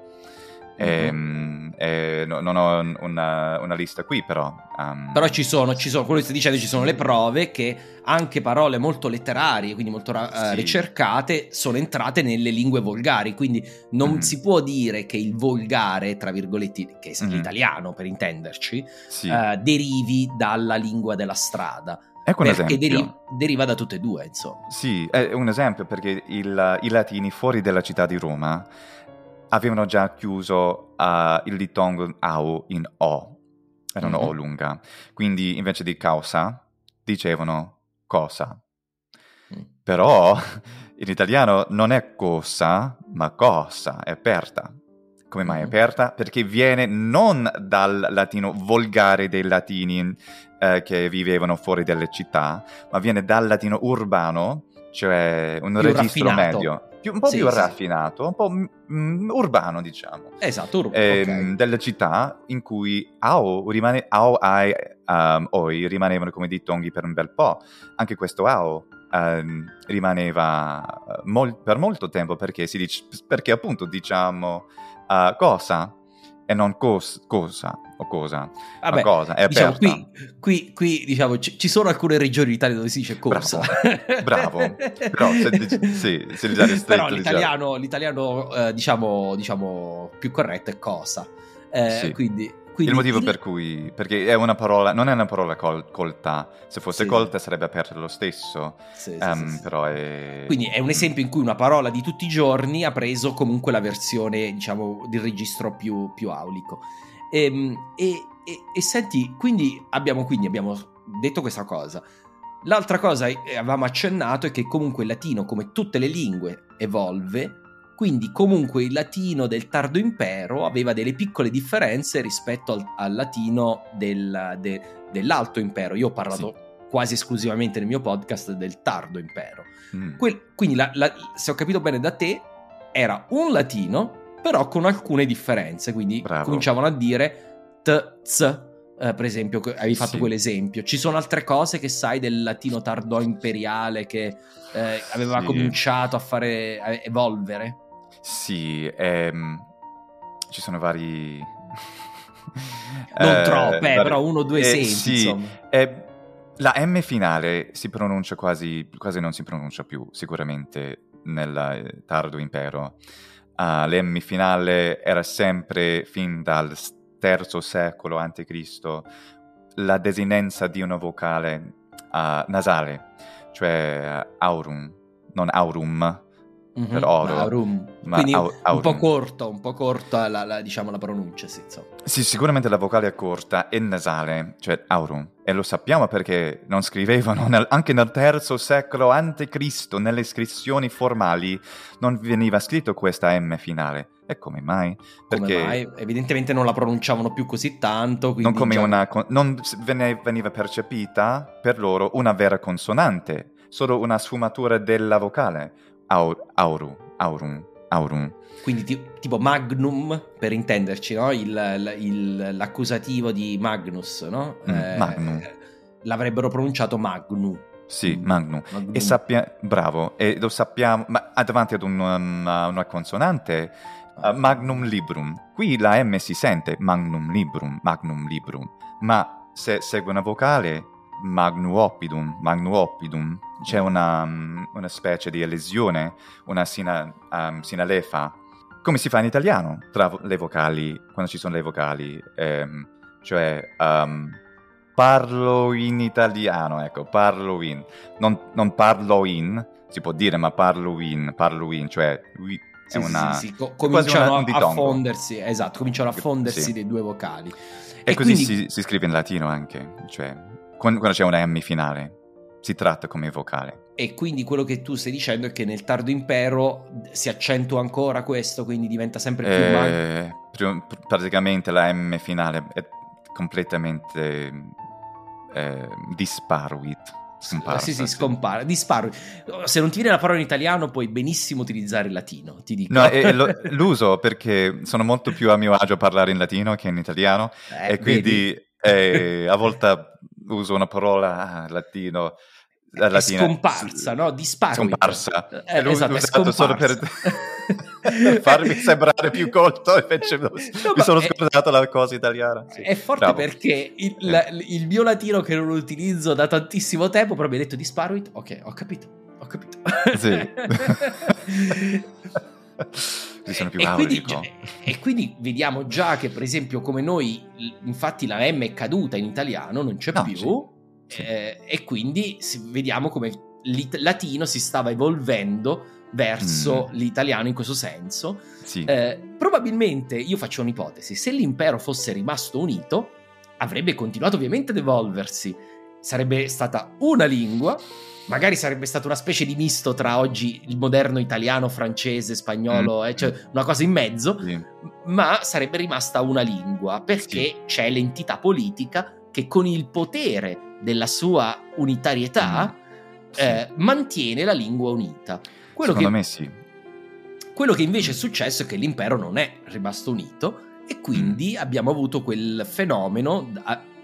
S4: Non ho una lista qui, però
S5: ci sono, quello che stai dicendo, ci sono le prove che anche parole molto letterarie, quindi molto ricercate, sono entrate nelle lingue volgari, quindi non si può dire che il volgare, tra virgolette, che è l'italiano per intenderci, derivi dalla lingua della strada.
S4: Ecco un esempio.
S5: Deriva da tutte e due, insomma.
S4: Sì, è un esempio, perché i latini fuori dalla città di Roma avevano già chiuso il dittongo au in o, era una o lunga, quindi invece di causa dicevano cosa. Però in italiano non è cosa, ma cosa, è aperta. Come mai è aperta? Perché viene non dal latino volgare dei latini che vivevano fuori dalle città, ma viene dal latino urbano, cioè un registro medio. Un po' più raffinato, un po' urbano, diciamo.
S5: Esatto, urbano.
S4: Delle città in cui au rimane au ai Oi rimanevano come dittonghi per un bel po'. Anche questo ao rimaneva per molto tempo, perché si dice, perché appunto diciamo cosa e non cosa o cosa.
S5: Vabbè,
S4: cosa è
S5: diciamo,
S4: aperta.
S5: qui diciamo ci sono alcune regioni d'Italia dove si dice cosa.
S4: Bravo. Però
S5: però l'italiano diciamo più corretto è cosa.
S4: Sì.
S5: Quindi
S4: il motivo per cui, perché è una parola, non è una parola colta, se fosse colta sarebbe aperta lo stesso,
S5: sì.
S4: però è...
S5: Quindi è un esempio in cui una parola di tutti i giorni ha preso comunque la versione, diciamo, del registro più aulico. E senti, quindi abbiamo detto questa cosa. L'altra cosa avevamo accennato è che comunque il latino, come tutte le lingue, evolve. Quindi comunque il latino del tardo impero aveva delle piccole differenze rispetto al latino dell'alto impero. Io ho parlato quasi esclusivamente nel mio podcast del tardo impero. Quindi se ho capito bene da te, era un latino, però con alcune differenze. Quindi cominciavano a dire z, per esempio, avevi fatto quell'esempio. Ci sono altre cose che sai del latino tardo imperiale che aveva cominciato a evolvere?
S4: Sì, ci sono vari...
S5: non troppe, però uno o due esempi,
S4: sì,
S5: insomma.
S4: La M finale si pronuncia quasi non si pronuncia più, sicuramente, nel tardo impero. L'M finale era sempre, fin dal III secolo a.C., la desinenza di una vocale nasale, cioè aurum, non aurum, per oro.
S5: Aurum. Quindi un po' corta diciamo la pronuncia, sì, insomma.
S4: Sì, sicuramente la vocale è corta e nasale, cioè aurum. E lo sappiamo perché non scrivevano, anche nel III secolo a.C., nelle iscrizioni formali, non veniva scritto questa M finale. E come mai? Perché
S5: come mai? Evidentemente non la pronunciavano più così tanto.
S4: Non come non veniva percepita per loro una vera consonante, solo una sfumatura della vocale. Aurum.
S5: Quindi tipo magnum, per intenderci, no? L'accusativo di Magnus, no?
S4: Magnum.
S5: L'avrebbero pronunciato Magnum.
S4: Sì, Magnum. E bravo, e lo sappiamo, ma davanti ad una consonante, Magnum Librum. Qui la M si sente, Magnum Librum. Ma se segue una vocale, Magnu Oppidum. C'è una specie di elisione, una sinalefa, come si fa in italiano tra le vocali, quando ci sono le vocali, parlo in italiano, ecco, parlo in, non parlo in, si può dire, ma parlo in, cioè
S5: cominciano a fondersi, esatto, cominciano a fondersi le due vocali.
S4: E così quindi si scrive in latino anche, cioè quando c'è una M finale si tratta come vocale.
S5: E quindi quello che tu stai dicendo è che nel tardo impero si accentua ancora questo, quindi diventa sempre più
S4: praticamente la M finale è completamente disparuit.
S5: Scompare. Disparuit. Se non ti viene la parola in italiano puoi benissimo utilizzare il latino, ti dico.
S4: No, l'uso perché sono molto più a mio agio a parlare in latino che in italiano, e quindi a volte uso una parola latino.
S5: È scomparsa, no? Disparuit.
S4: Scomparsa.
S5: Esatto, è scomparsa.
S4: Solo per farmi sembrare più colto, invece mi sono scordato la cosa italiana. Sì.
S5: È forte perché il mio latino, che non utilizzo da tantissimo tempo, però mi ha detto disparuit. Ok, ho capito.
S4: Sì. Sono più aulico.
S5: E quindi vediamo già che, per esempio, come noi, infatti la M è caduta in italiano, non c'è più. Sì. E quindi vediamo come il latino si stava evolvendo verso l'italiano in questo senso.
S4: Sì.
S5: Probabilmente, io faccio un'ipotesi, se l'impero fosse rimasto unito avrebbe continuato ovviamente ad evolversi, sarebbe stata una lingua, magari sarebbe stata una specie di misto tra oggi il moderno italiano, francese, spagnolo, cioè una cosa in mezzo, ma sarebbe rimasta una lingua, perché c'è l'entità politica che con il potere della sua unitarietà mantiene la lingua unita.
S4: Secondo me sì.
S5: Quello che invece è successo è che l'impero non è rimasto unito, e quindi abbiamo avuto quel fenomeno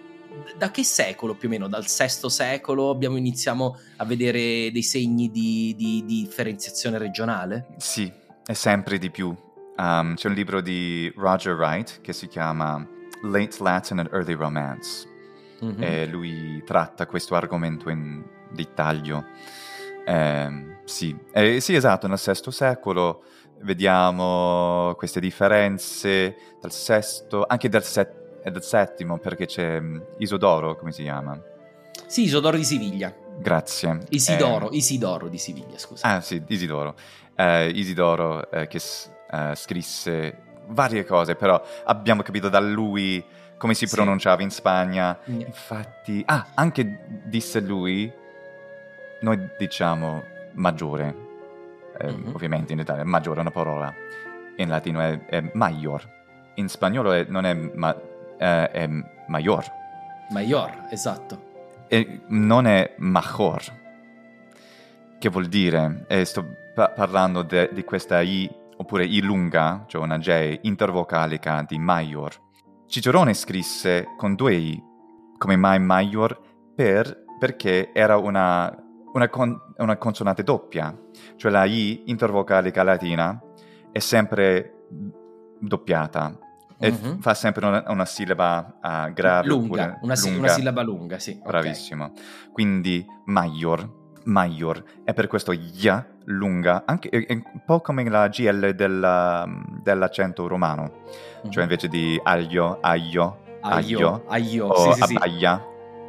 S5: da che secolo più o meno? Dal VI secolo iniziamo a vedere dei segni di differenziazione regionale?
S4: Sì, è sempre di più. C'è un libro di Roger Wright che si chiama Late Latin and Early Romance, e lui tratta questo argomento in dettaglio. Sì, esatto, nel VI secolo vediamo queste differenze dal sesto, anche del settimo, perché c'è Isodoro, come si chiama?
S5: Sì, Isodoro di Siviglia.
S4: Grazie.
S5: Isidoro di Siviglia, scusa.
S4: Ah sì, Isidoro. Isidoro che scrisse varie cose, però abbiamo capito da lui come si pronunciava in Spagna. Infatti, anche disse lui, noi diciamo maggiore, ovviamente in Italia maggiore è una parola, in latino è mayor, in spagnolo non è è mayor.
S5: Mayor, esatto.
S4: E non è major, che vuol dire, sto parlando di questa I, oppure I lunga, cioè una J intervocalica di mayor. Cicerone scrisse con 2 I, come mai mayor, perché era una consonante doppia, cioè la I intervocalica latina è sempre doppiata e fa sempre una sillaba grave,
S5: lunga, una sillaba lunga, sì.
S4: Bravissimo. Okay. Quindi mayor è per questo ya lunga, anche è un po' come la GL dell'accento romano, cioè invece di aglio o
S5: sì,
S4: abbaia.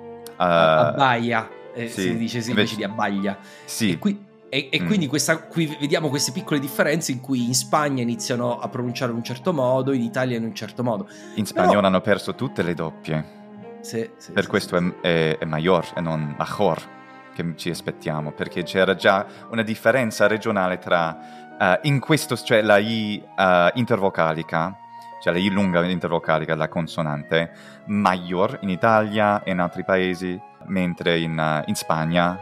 S5: Abbaia,
S4: sì,
S5: si dice invece di abbaglia.
S4: Sì.
S5: E quindi qui vediamo queste piccole differenze in cui in Spagna iniziano a pronunciare in un certo modo, in Italia in un certo modo.
S4: In spagnolo hanno perso tutte le doppie. Per questo è mayor e non major che ci aspettiamo, perché c'era già una differenza regionale tra in questo, cioè la I intervocalica, cioè la I lunga intervocalica, la consonante mayor in Italia e in altri paesi, mentre in Spagna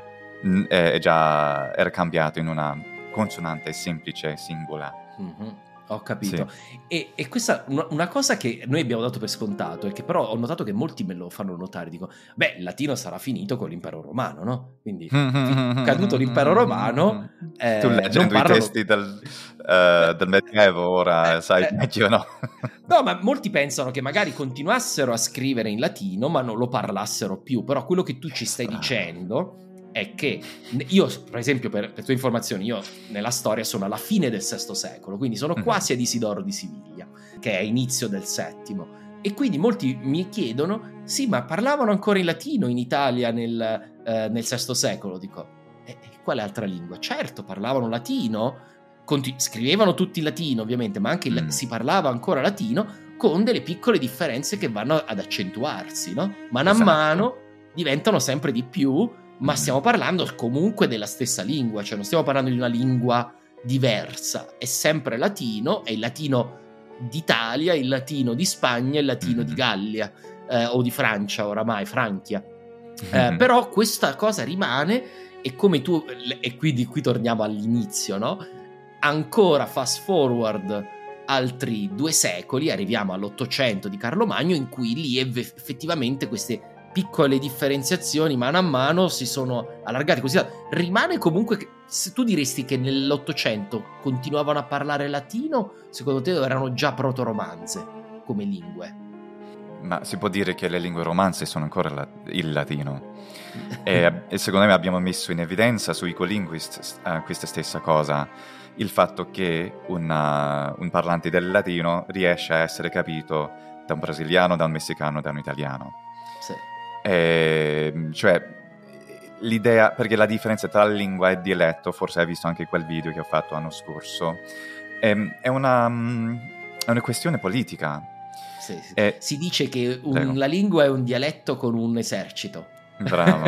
S4: era cambiato in una consonante semplice singola.
S5: Ho capito. Sì. E questa una cosa che noi abbiamo dato per scontato, e che però ho notato che molti me lo fanno notare, dico, il latino sarà finito con l'impero romano, no? Quindi caduto l'impero romano,
S4: tu leggendo i testi del Medioevo ora sai meglio, no?
S5: No, ma molti pensano che magari continuassero a scrivere in latino ma non lo parlassero più. Però quello che tu ci stai dicendo è che io, per esempio, per tue informazioni, io nella storia sono alla fine del VI secolo, quindi sono quasi ad Isidoro di Siviglia, che è inizio del VII, e quindi molti mi chiedono, sì, ma parlavano ancora in latino in Italia nel VI secolo? Dico, quale altra lingua? Certo, parlavano latino, scrivevano tutti in latino ovviamente, ma anche si parlava ancora latino, con delle piccole differenze che vanno ad accentuarsi, no? Mano a mano diventano sempre di più. Ma stiamo parlando comunque della stessa lingua, cioè non stiamo parlando di una lingua diversa, è sempre latino, è il latino d'Italia, il latino di Spagna, il latino di Gallia, o di Francia oramai, Franchia. Però questa cosa rimane, e come tu, e quindi qui torniamo all'inizio, no? Ancora fast forward altri 2 secoli, arriviamo all'Ottocento di Carlo Magno, in cui lì effettivamente queste piccole differenziazioni mano a mano si sono allargate così. Rimane comunque se tu diresti che nell'Ottocento continuavano a parlare latino, secondo te erano già proto-romanze come lingue?
S4: Ma si può dire che le lingue romanze sono ancora il latino. E secondo me abbiamo messo in evidenza su Ecolinguist questa stessa cosa, il fatto che un parlante del latino riesce a essere capito da un brasiliano, da un messicano, da un italiano.
S5: Sì.
S4: Cioè l'idea, perché la differenza tra lingua e dialetto, forse hai visto anche quel video che ho fatto l'anno scorso, è una questione politica.
S5: Sì. Si dice che la lingua è un dialetto con un esercito.
S4: Bravo.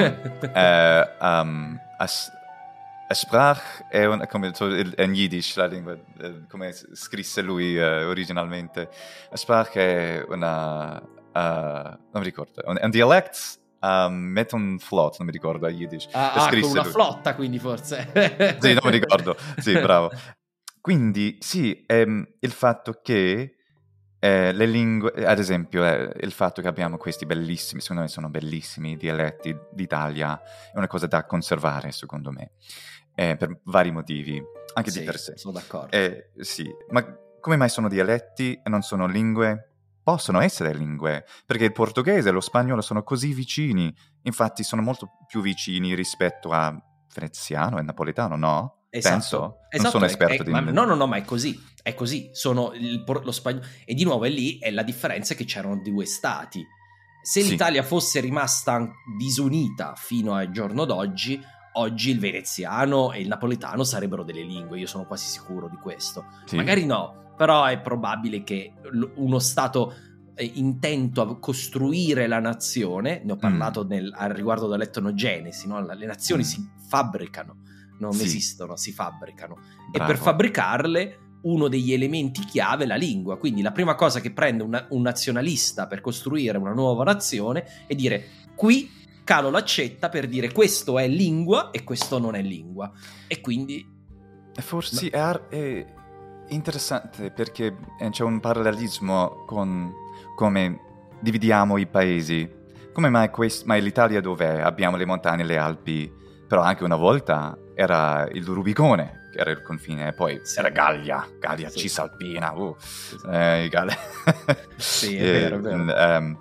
S4: Sprach è come in Yiddish, la lingua, come scrisse lui originalmente. Sprach è non mi ricordo, un dialetto met un flot, non mi ricordo a Yiddish.
S5: Con una flotta, quindi forse.
S4: Sì, non mi ricordo. Sì, bravo. Quindi sì, il fatto che le lingue, ad esempio, il fatto che abbiamo questi bellissimi, secondo me sono bellissimi dialetti d'Italia, è una cosa da conservare, secondo me, per vari motivi, anche di per sé.
S5: Sono d'accordo.
S4: Sì, ma come mai sono dialetti e non sono lingue? Possono essere lingue, perché il portoghese e lo spagnolo sono così vicini, infatti sono molto più vicini rispetto a veneziano e napoletano, no?
S5: Esatto.
S4: Non sono esperto di...
S5: No, ma è così. Sono lo spagnolo. E di nuovo è la differenza che c'erano due stati. Se l'Italia fosse rimasta disunita fino al giorno d'oggi, oggi il veneziano e il napoletano sarebbero delle lingue, io sono quasi sicuro di questo. Sì. Magari no, però è probabile che uno stato intento a costruire la nazione, ne ho parlato al riguardo dell'etnogenesi, no? Le nazioni si fabbricano, non esistono, si fabbricano. Bravo. E per fabbricarle uno degli elementi chiave è la lingua, quindi la prima cosa che prende un nazionalista per costruire una nuova nazione è dire: qui calo l'accetta per dire questo è lingua e questo non è lingua. E quindi
S4: forse è interessante perché c'è un parallelismo con come dividiamo i paesi. Come mai ma l'Italia dov'è? Abbiamo le montagne e le Alpi, però anche una volta era il Rubicone che era il confine, e poi era Gallia, Cisalpina, Gallia.
S5: Sì, è vero.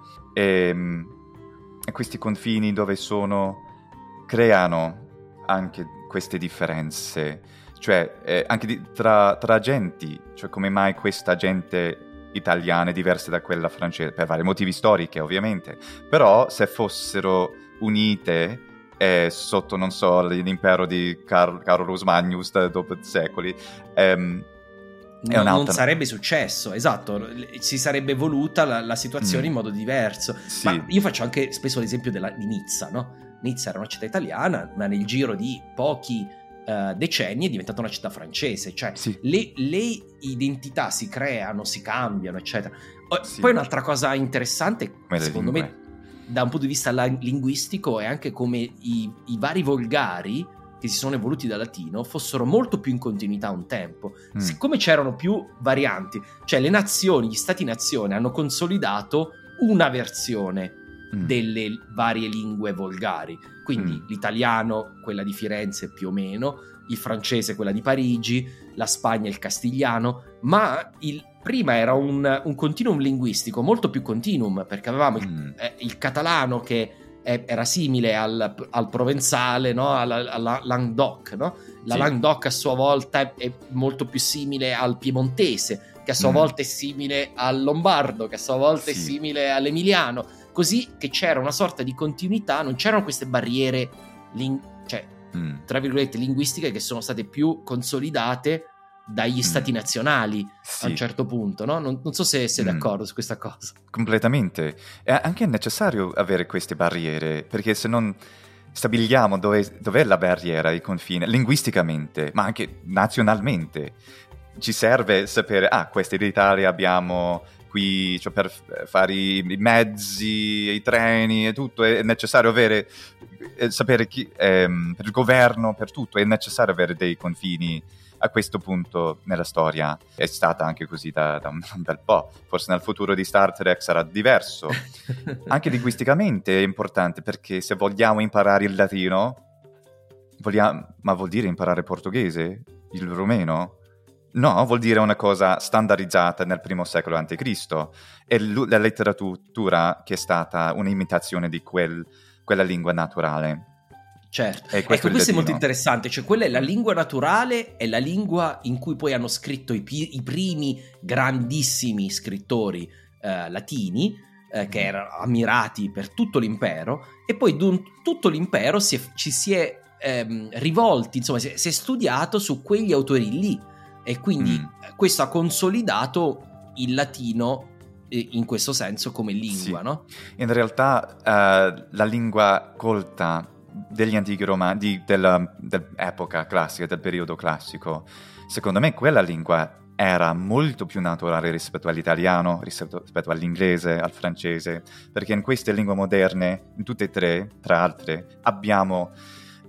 S4: E questi confini dove creano anche queste differenze, cioè anche tra genti, cioè come mai questa gente italiana è diversa da quella francese, per vari motivi storici ovviamente, però se fossero unite sotto, non so, l'impero di Carolus Magnus dopo secoli,
S5: non sarebbe successo, esatto, si sarebbe voluta la situazione in modo diverso. Sì. Ma io faccio anche spesso l'esempio di Nizza, no? Nizza era una città italiana, ma nel giro di pochi decenni è diventata una città francese, cioè le identità si creano, si cambiano, eccetera. Poi un'altra cosa interessante, secondo me, da un punto di vista linguistico, è anche come i vari volgari che si sono evoluti dal latino fossero molto più in continuità un tempo, siccome c'erano più varianti, cioè le nazioni, gli stati-nazione hanno consolidato una versione delle varie lingue volgari, quindi l'italiano, quella di Firenze più o meno, il francese, quella di Parigi, la Spagna, il castigliano, ma prima era un continuum linguistico molto più continuum, perché avevamo il catalano che era simile al provenzale, no? alla Languedoc, no? La Languedoc a sua volta è molto più simile al piemontese, che a sua volta è simile al lombardo, che a sua volta è simile all'emiliano, così che c'era una sorta di continuità, non c'erano queste barriere tra virgolette linguistiche che sono state più consolidate dagli stati nazionali a un certo punto, no? Non so se sei d'accordo su questa cosa.
S4: Completamente. È anche necessario avere queste barriere, perché se non stabiliamo dov'è la barriera, il confine, linguisticamente, ma anche nazionalmente, ci serve sapere, questa d'Italia abbiamo qui, cioè per fare i mezzi, i treni e tutto, è necessario avere, sapere chi, per il governo, per tutto, è necessario avere dei confini. A questo punto nella storia è stata anche così da un bel po'. Forse nel futuro di Star Trek sarà diverso. Anche linguisticamente è importante, perché se vogliamo imparare il latino, ma vuol dire imparare portoghese? Il rumeno? No, vuol dire una cosa standardizzata nel primo secolo a.C. È la letteratura che è stata un'imitazione di quella lingua naturale.
S5: Certo, questo è molto interessante, cioè quella è la lingua naturale, è la lingua in cui poi hanno scritto i primi grandissimi scrittori latini, che erano ammirati per tutto l'impero, e poi tutto l'impero ci si è rivolti, insomma si è studiato su quegli autori lì, e quindi questo ha consolidato il latino in questo senso come lingua, no?
S4: In realtà la lingua colta degli antichi romani, dell'epoca classica, del periodo classico, secondo me quella lingua era molto più naturale rispetto all'italiano, rispetto all'inglese, al francese, perché in queste lingue moderne, in tutte e tre, tra altre, abbiamo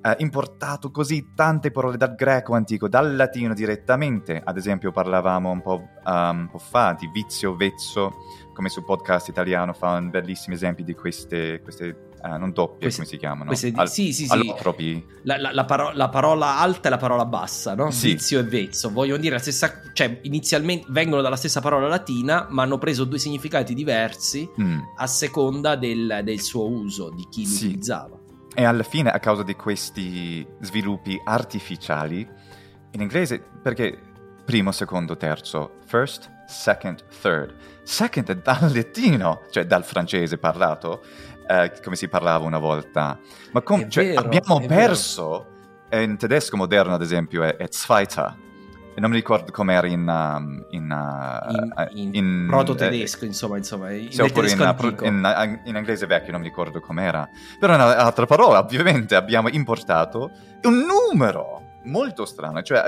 S4: importato così tante parole dal greco antico, dal latino direttamente. Ad esempio parlavamo un po' fa di vizio, vezzo, come sul podcast italiano fa bellissimi esempi di queste non doppie, come si chiamano?
S5: Sì.
S4: Allotropi.
S5: La parola alta e la parola bassa, no?
S4: Sì.
S5: Vizio e vezzo, vogliono dire la stessa, cioè inizialmente vengono dalla stessa parola latina, ma hanno preso due significati diversi a seconda del suo uso, di chi li utilizzava.
S4: E alla fine, a causa di questi sviluppi artificiali, in inglese, perché primo, secondo, terzo, first, second, third. Second è dal latino, cioè dal francese parlato, come si parlava una volta. Ma abbiamo perso, in tedesco moderno ad esempio è zweiter, e non mi ricordo com'era in
S5: proto-tedesco, insomma in tedesco antico.
S4: In inglese vecchio non mi ricordo com'era. Però è un'altra parola, ovviamente abbiamo importato un numero molto strano, cioè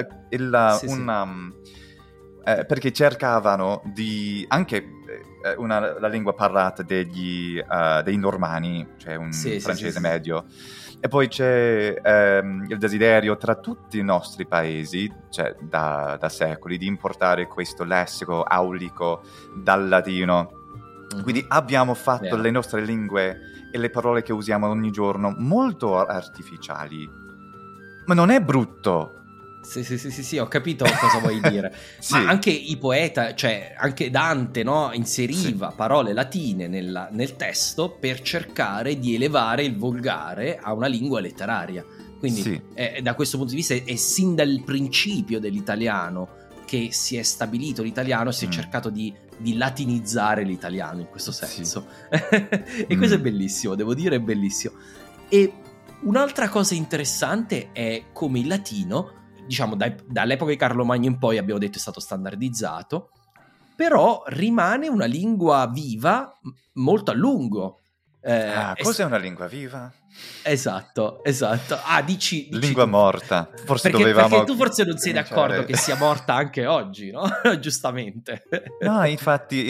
S4: perché cercavano di anche la lingua parlata dei normanni, cioè un francese medio. E poi c'è il desiderio tra tutti i nostri paesi, cioè da secoli, di importare questo lessico aulico dal latino. Quindi abbiamo fatto le nostre lingue e le parole che usiamo ogni giorno molto artificiali. Ma non è brutto.
S5: Sì, ho capito cosa vuoi dire. Ma anche i poeta, cioè anche Dante, no, inseriva parole latine nel testo per cercare di elevare il volgare a una lingua letteraria. Quindi da questo punto di vista è sin dal principio dell'italiano che si è stabilito l'italiano, si è cercato di latinizzare l'italiano in questo senso. E questo è bellissimo, devo dire, è bellissimo. E un'altra cosa interessante è come il latino, diciamo dall'epoca di Carlo Magno in poi, abbiamo detto, è stato standardizzato, però rimane una lingua viva molto a lungo.
S4: Cos'è una lingua viva?
S5: Esatto. Dici
S4: lingua
S5: tu.
S4: Forse
S5: perché tu forse non sei d'accordo che sia morta anche oggi, no? Giustamente.
S4: No, infatti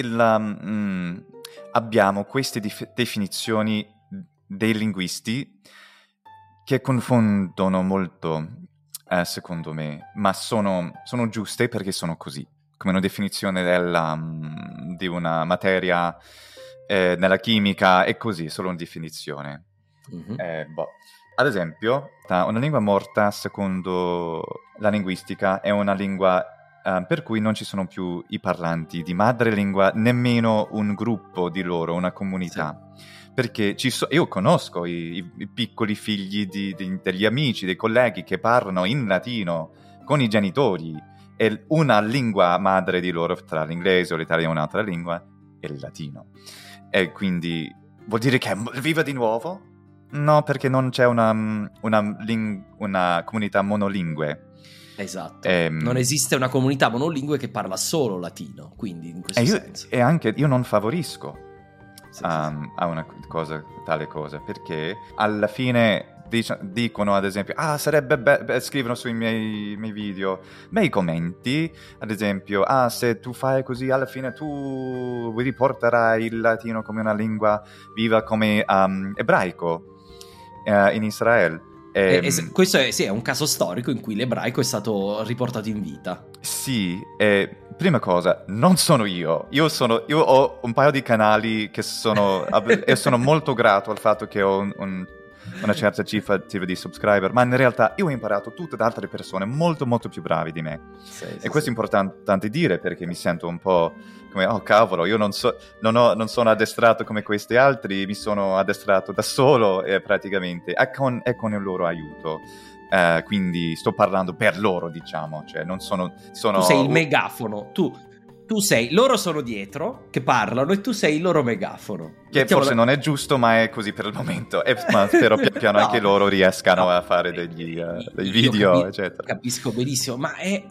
S4: abbiamo queste definizioni dei linguisti che confondono molto, secondo me, ma sono giuste perché sono così, come una definizione di una materia nella chimica è così, solo una definizione. Ad esempio, una lingua morta, secondo la linguistica, è una lingua per cui non ci sono più i parlanti di madrelingua, nemmeno un gruppo di loro, una comunità. Perché io conosco i piccoli figli degli amici, dei colleghi che parlano in latino con i genitori, e una lingua madre di loro, tra l'inglese o l'italiano, un'altra lingua, è il latino. E quindi vuol dire che è viva di nuovo? No, perché non c'è una comunità monolingue.
S5: Esatto, non esiste una comunità monolingue che parla solo latino, quindi in questo senso.
S4: E anche io non favorisco a una tale cosa, perché alla fine dicono, ad esempio, sarebbe scrivono sui miei video bei commenti, ad esempio, se tu fai così alla fine tu riporterai il latino come una lingua viva come ebraico in Israele.
S5: Questo è un caso storico in cui l'ebraico è stato riportato in vita.
S4: Sì, prima cosa, non sono io ho un paio di canali che e sono molto grato al fatto che ho una certa cifra di subscriber, ma in realtà io ho imparato tutto da altre persone molto molto più bravi di me. Questo è importante dire, perché mi sento un po' come, oh cavolo, io non sono addestrato come questi altri, mi sono addestrato da solo praticamente, e con il loro aiuto. Quindi sto parlando per loro, diciamo, cioè non sono
S5: tu sei il megafono, tu sei, loro sono dietro che parlano e tu sei il loro megafono.
S4: Che forse non è giusto, ma è così per il momento. Ma spero pian piano anche loro riescano a fare dei video, eccetera.
S5: Capisco benissimo, ma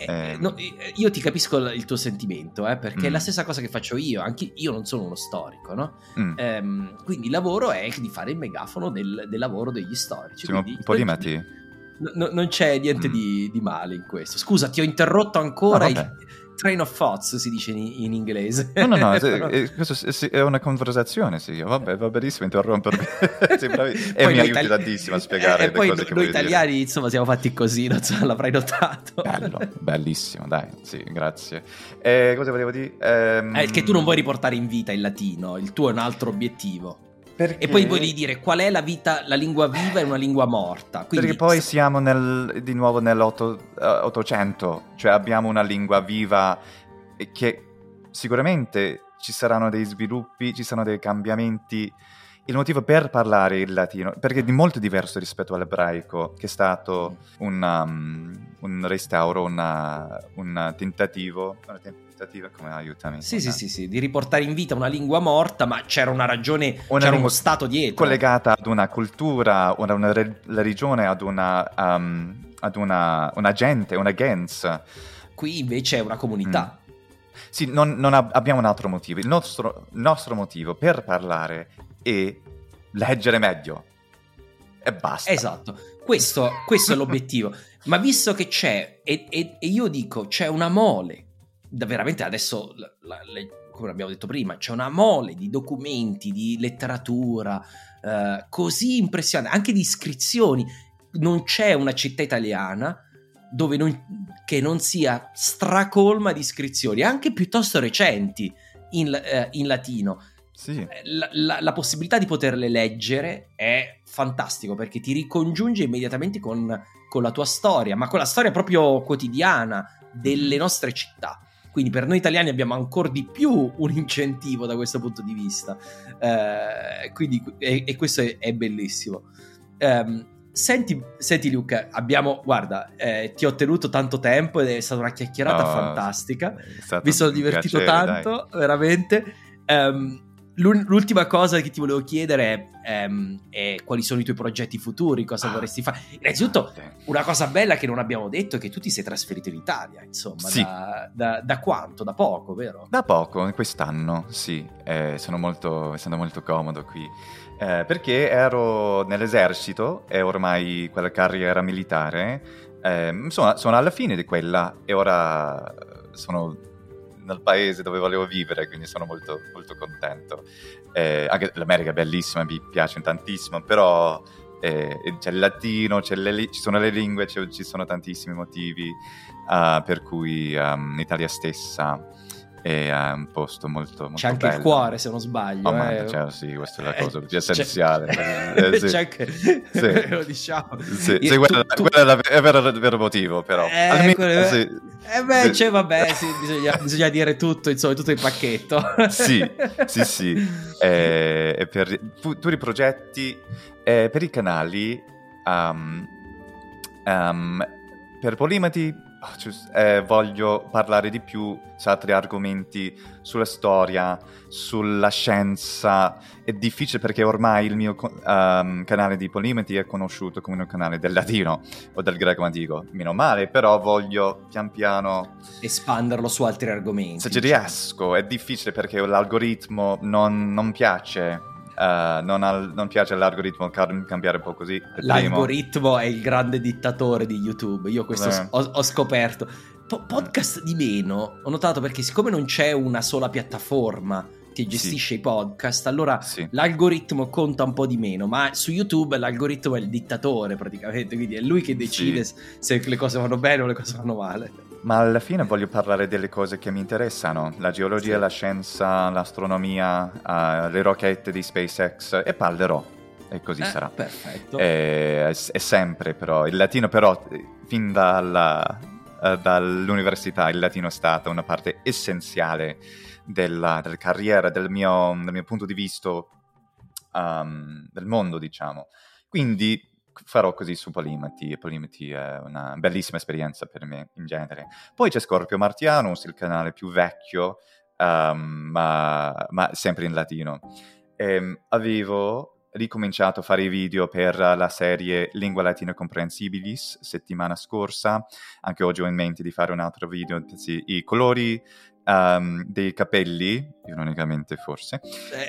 S5: io ti capisco il tuo sentimento, perché è la stessa cosa che faccio io. Anche io non sono uno storico, no? Quindi il lavoro è di fare il megafono del lavoro degli storici.
S4: Un po' di mati.
S5: Non c'è niente di male in questo. Scusa, ti ho interrotto ancora. train of thoughts si dice in inglese.
S4: No, questo è una conversazione, sì. Vabbè, va benissimo interrompermi. Sì, e mi aiuti tantissimo a spiegare le
S5: poi
S4: cose che
S5: noi
S4: voglio
S5: italiani,
S4: dire.
S5: insomma, siamo fatti così, non so, l'avrai notato.
S4: Bello, bellissimo, dai, sì, grazie. Cosa volevo dire?
S5: Che tu non vuoi riportare in vita il latino, il tuo è un altro obiettivo.
S4: Perché?
S5: E poi volevi dire qual è la lingua viva e una lingua morta. Quindi,
S4: perché poi siamo di nuovo nell'800, cioè abbiamo una lingua viva che sicuramente ci saranno dei sviluppi, ci saranno dei cambiamenti. Il motivo per parlare il latino, perché è molto diverso rispetto all'ebraico, che è stato un restauro, un tentativo. Come aiutami?
S5: Sì, di riportare in vita una lingua morta, ma c'era una ragione, c'era uno stato dietro.
S4: Collegata ad una cultura, ad una religione, ad una gente, una gens.
S5: Qui invece è una comunità.
S4: Sì, abbiamo un altro motivo. Il nostro motivo per parlare è leggere meglio. E basta.
S5: Esatto, questo è l'obiettivo. Ma visto che c'è, e io dico, c'è una mole, veramente adesso, come abbiamo detto prima, c'è una mole di documenti, di letteratura, così impressionante, anche di iscrizioni. Non c'è una città italiana che non sia stracolma di iscrizioni, anche piuttosto recenti, in latino.
S4: Sì.
S5: La possibilità di poterle leggere è fantastico, perché ti ricongiunge immediatamente con la tua storia, ma con la storia proprio quotidiana delle nostre città. Quindi per noi italiani abbiamo ancora di più un incentivo da questo punto di vista, quindi, e questo è bellissimo. Senti Luca, guarda, ti ho tenuto tanto tempo ed è stata una chiacchierata fantastica, mi sono divertito tanto, dai. Veramente. L'ultima cosa che ti volevo chiedere è quali sono i tuoi progetti futuri, cosa vorresti fare. Innanzitutto, una cosa bella che non abbiamo detto è che tu ti sei trasferito in Italia, insomma, sì. Da quanto? Da poco, vero?
S4: Da poco, quest'anno, sì. Sono molto comodo qui, perché ero nell'esercito e ormai quella carriera militare, insomma, sono alla fine di quella e ora sono nel paese dove volevo vivere, quindi sono molto, molto contento. Anche l'America è bellissima, mi piace tantissimo, però c'è il latino, ci sono le lingue, ci sono tantissimi motivi, per cui l'Italia stessa è un posto molto, molto
S5: c'è anche
S4: bello.
S5: Il cuore, se non sbaglio.
S4: Cioè, sì, questa è la cosa più essenziale. Sì.
S5: C'è anche,
S4: sì.
S5: lo diciamo.
S4: Sì, quello è il vero motivo, però.
S5: Sì. Cioè, vabbè, sì, bisogna dire tutto, insomma, tutto il pacchetto.
S4: Sì. Per futuri progetti, per i canali, per Polimati, voglio parlare di più su altri argomenti, sulla storia, sulla scienza. È difficile perché ormai il mio canale di Polimati è conosciuto come un canale del latino o del greco antico, meno male, però voglio pian piano
S5: espanderlo su altri argomenti.
S4: Se ci riesco, è difficile perché l'algoritmo non piace. Non piace l'algoritmo cambiare un po' così.
S5: L'algoritmo è il grande dittatore di YouTube. Io questo ho scoperto. Podcast di meno, ho notato, perché siccome non c'è una sola piattaforma che gestisce i podcast, allora l'algoritmo conta un po' di meno, ma su YouTube l'algoritmo è il dittatore praticamente, quindi è lui che decide se le cose vanno bene o le cose vanno male.
S4: Ma alla fine voglio parlare delle cose che mi interessano, la geologia, la scienza, l'astronomia, le rocchette di SpaceX, e parlerò, e così sarà.
S5: Perfetto.
S4: È sempre però, il latino però, fin dall'università, il latino è stata una parte essenziale della carriera, del mio punto di vista, del mondo, diciamo. Quindi farò così su Polimati, e Polimati è una bellissima esperienza per me in genere. Poi c'è Scorpio Martianus, il canale più vecchio, ma sempre in latino. Avevo ricominciato a fare i video per la serie Lingua Latina Comprehensibilis settimana scorsa. Anche oggi ho in mente di fare un altro video, i colori dei capelli, ironicamente forse.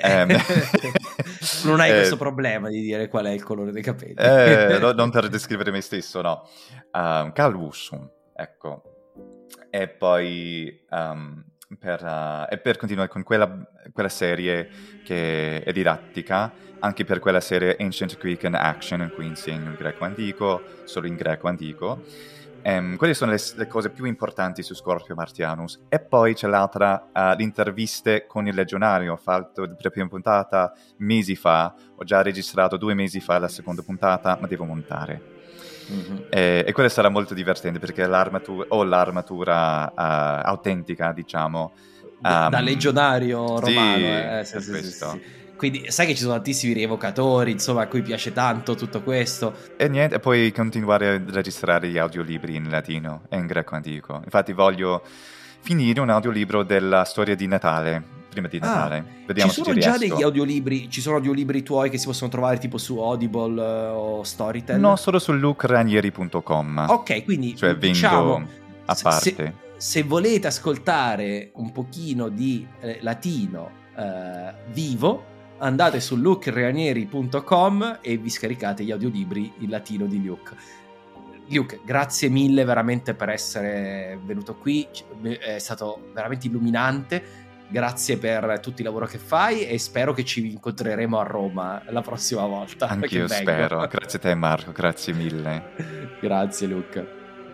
S5: Non hai questo problema di dire qual è il colore dei capelli.
S4: Non per descrivere me stesso, no. Calvusum, ecco. E poi per continuare con quella serie che è didattica, anche per quella serie Ancient Greek and Action, in cui insegno il greco antico, solo in greco antico. Quelle sono le cose più importanti su Scorpio Martianus. E poi c'è l'altra, le interviste con il Legionario. Ho fatto la prima puntata mesi fa, ho già registrato 2 mesi fa la seconda puntata, ma devo montare. Mm-hmm. E quello sarà molto divertente, perché l'armatura autentica, diciamo.
S5: Da Legionario romano.
S4: Sì.
S5: Quindi sai che ci sono tantissimi rievocatori, insomma, a cui piace tanto tutto questo.
S4: E niente, e poi continuare a registrare gli audiolibri in latino e in greco antico. Infatti voglio finire un audiolibro della storia di Natale, prima di Natale. Vediamo
S5: ci sono già degli audiolibri, ci sono audiolibri tuoi che si possono trovare tipo su Audible o Storytel?
S4: No, solo su lucranieri.com.
S5: Ok, quindi
S4: cioè vendo a parte.
S5: Se volete ascoltare un pochino di latino vivo, andate su lucranieri.com e vi scaricate gli audiolibri in latino di Luke. Luke, grazie mille veramente per essere venuto qui, è stato veramente illuminante. Grazie per tutto il lavoro che fai e spero che ci incontreremo a Roma la prossima volta.
S4: Anch'io spero. Grazie a te Marco, grazie mille.
S5: Grazie Luke.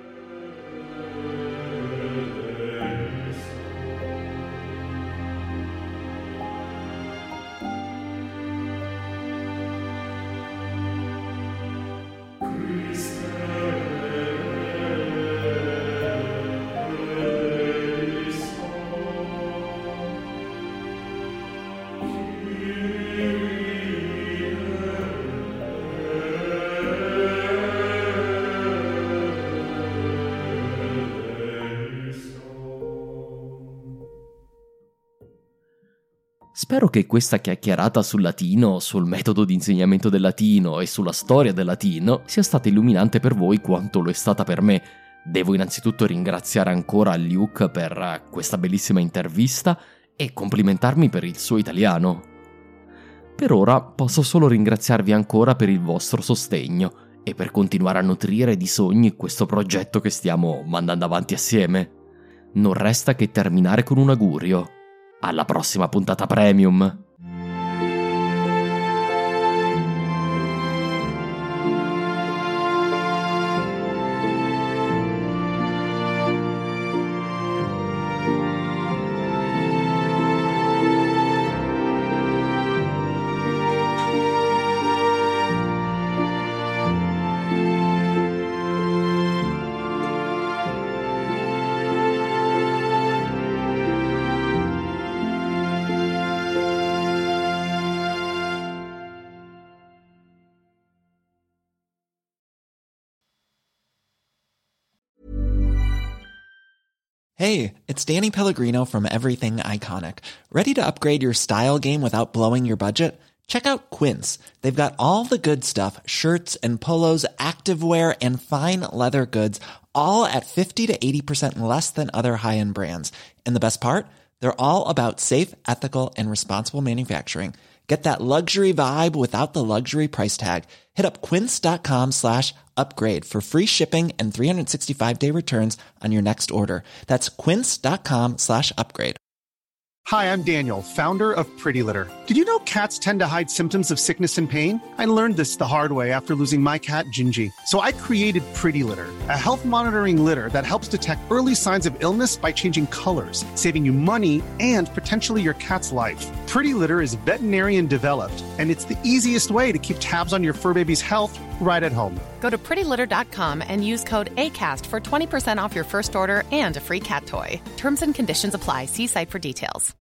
S3: Spero che questa chiacchierata sul latino, sul metodo di insegnamento del latino e sulla storia del latino sia stata illuminante per voi quanto lo è stata per me. Devo innanzitutto ringraziare ancora Luke per questa bellissima intervista e complimentarmi per il suo italiano. Per ora posso solo ringraziarvi ancora per il vostro sostegno e per continuare a nutrire di sogni questo progetto che stiamo mandando avanti assieme. Non resta che terminare con un augurio. Alla prossima puntata premium!
S7: Hey, it's Danny Pellegrino from Everything Iconic. Ready to upgrade your style game without blowing your budget? Check out Quince. They've got all the good stuff, shirts and polos, activewear, and fine leather goods, all at 50 to 80% less than other high-end brands. And the best part? They're all about safe, ethical, and responsible manufacturing. Get that luxury vibe without the luxury price tag. Hit up quince.com/upgrade for free shipping and 365-day returns on your next order. That's quince.com/upgrade.
S8: Hi, I'm Daniel, founder of Pretty Litter. Did you know cats tend to hide symptoms of sickness and pain? I learned this the hard way after losing my cat, Gingy. So I created Pretty Litter, a health monitoring litter that helps detect early signs of illness by changing colors, saving you money and potentially your cat's life. Pretty Litter is veterinarian developed, and it's the easiest way to keep tabs on your fur baby's health right at home.
S9: Go to prettylitter.com and use code ACAST for 20% off your first order and a free cat toy. Terms and conditions apply. See site for details.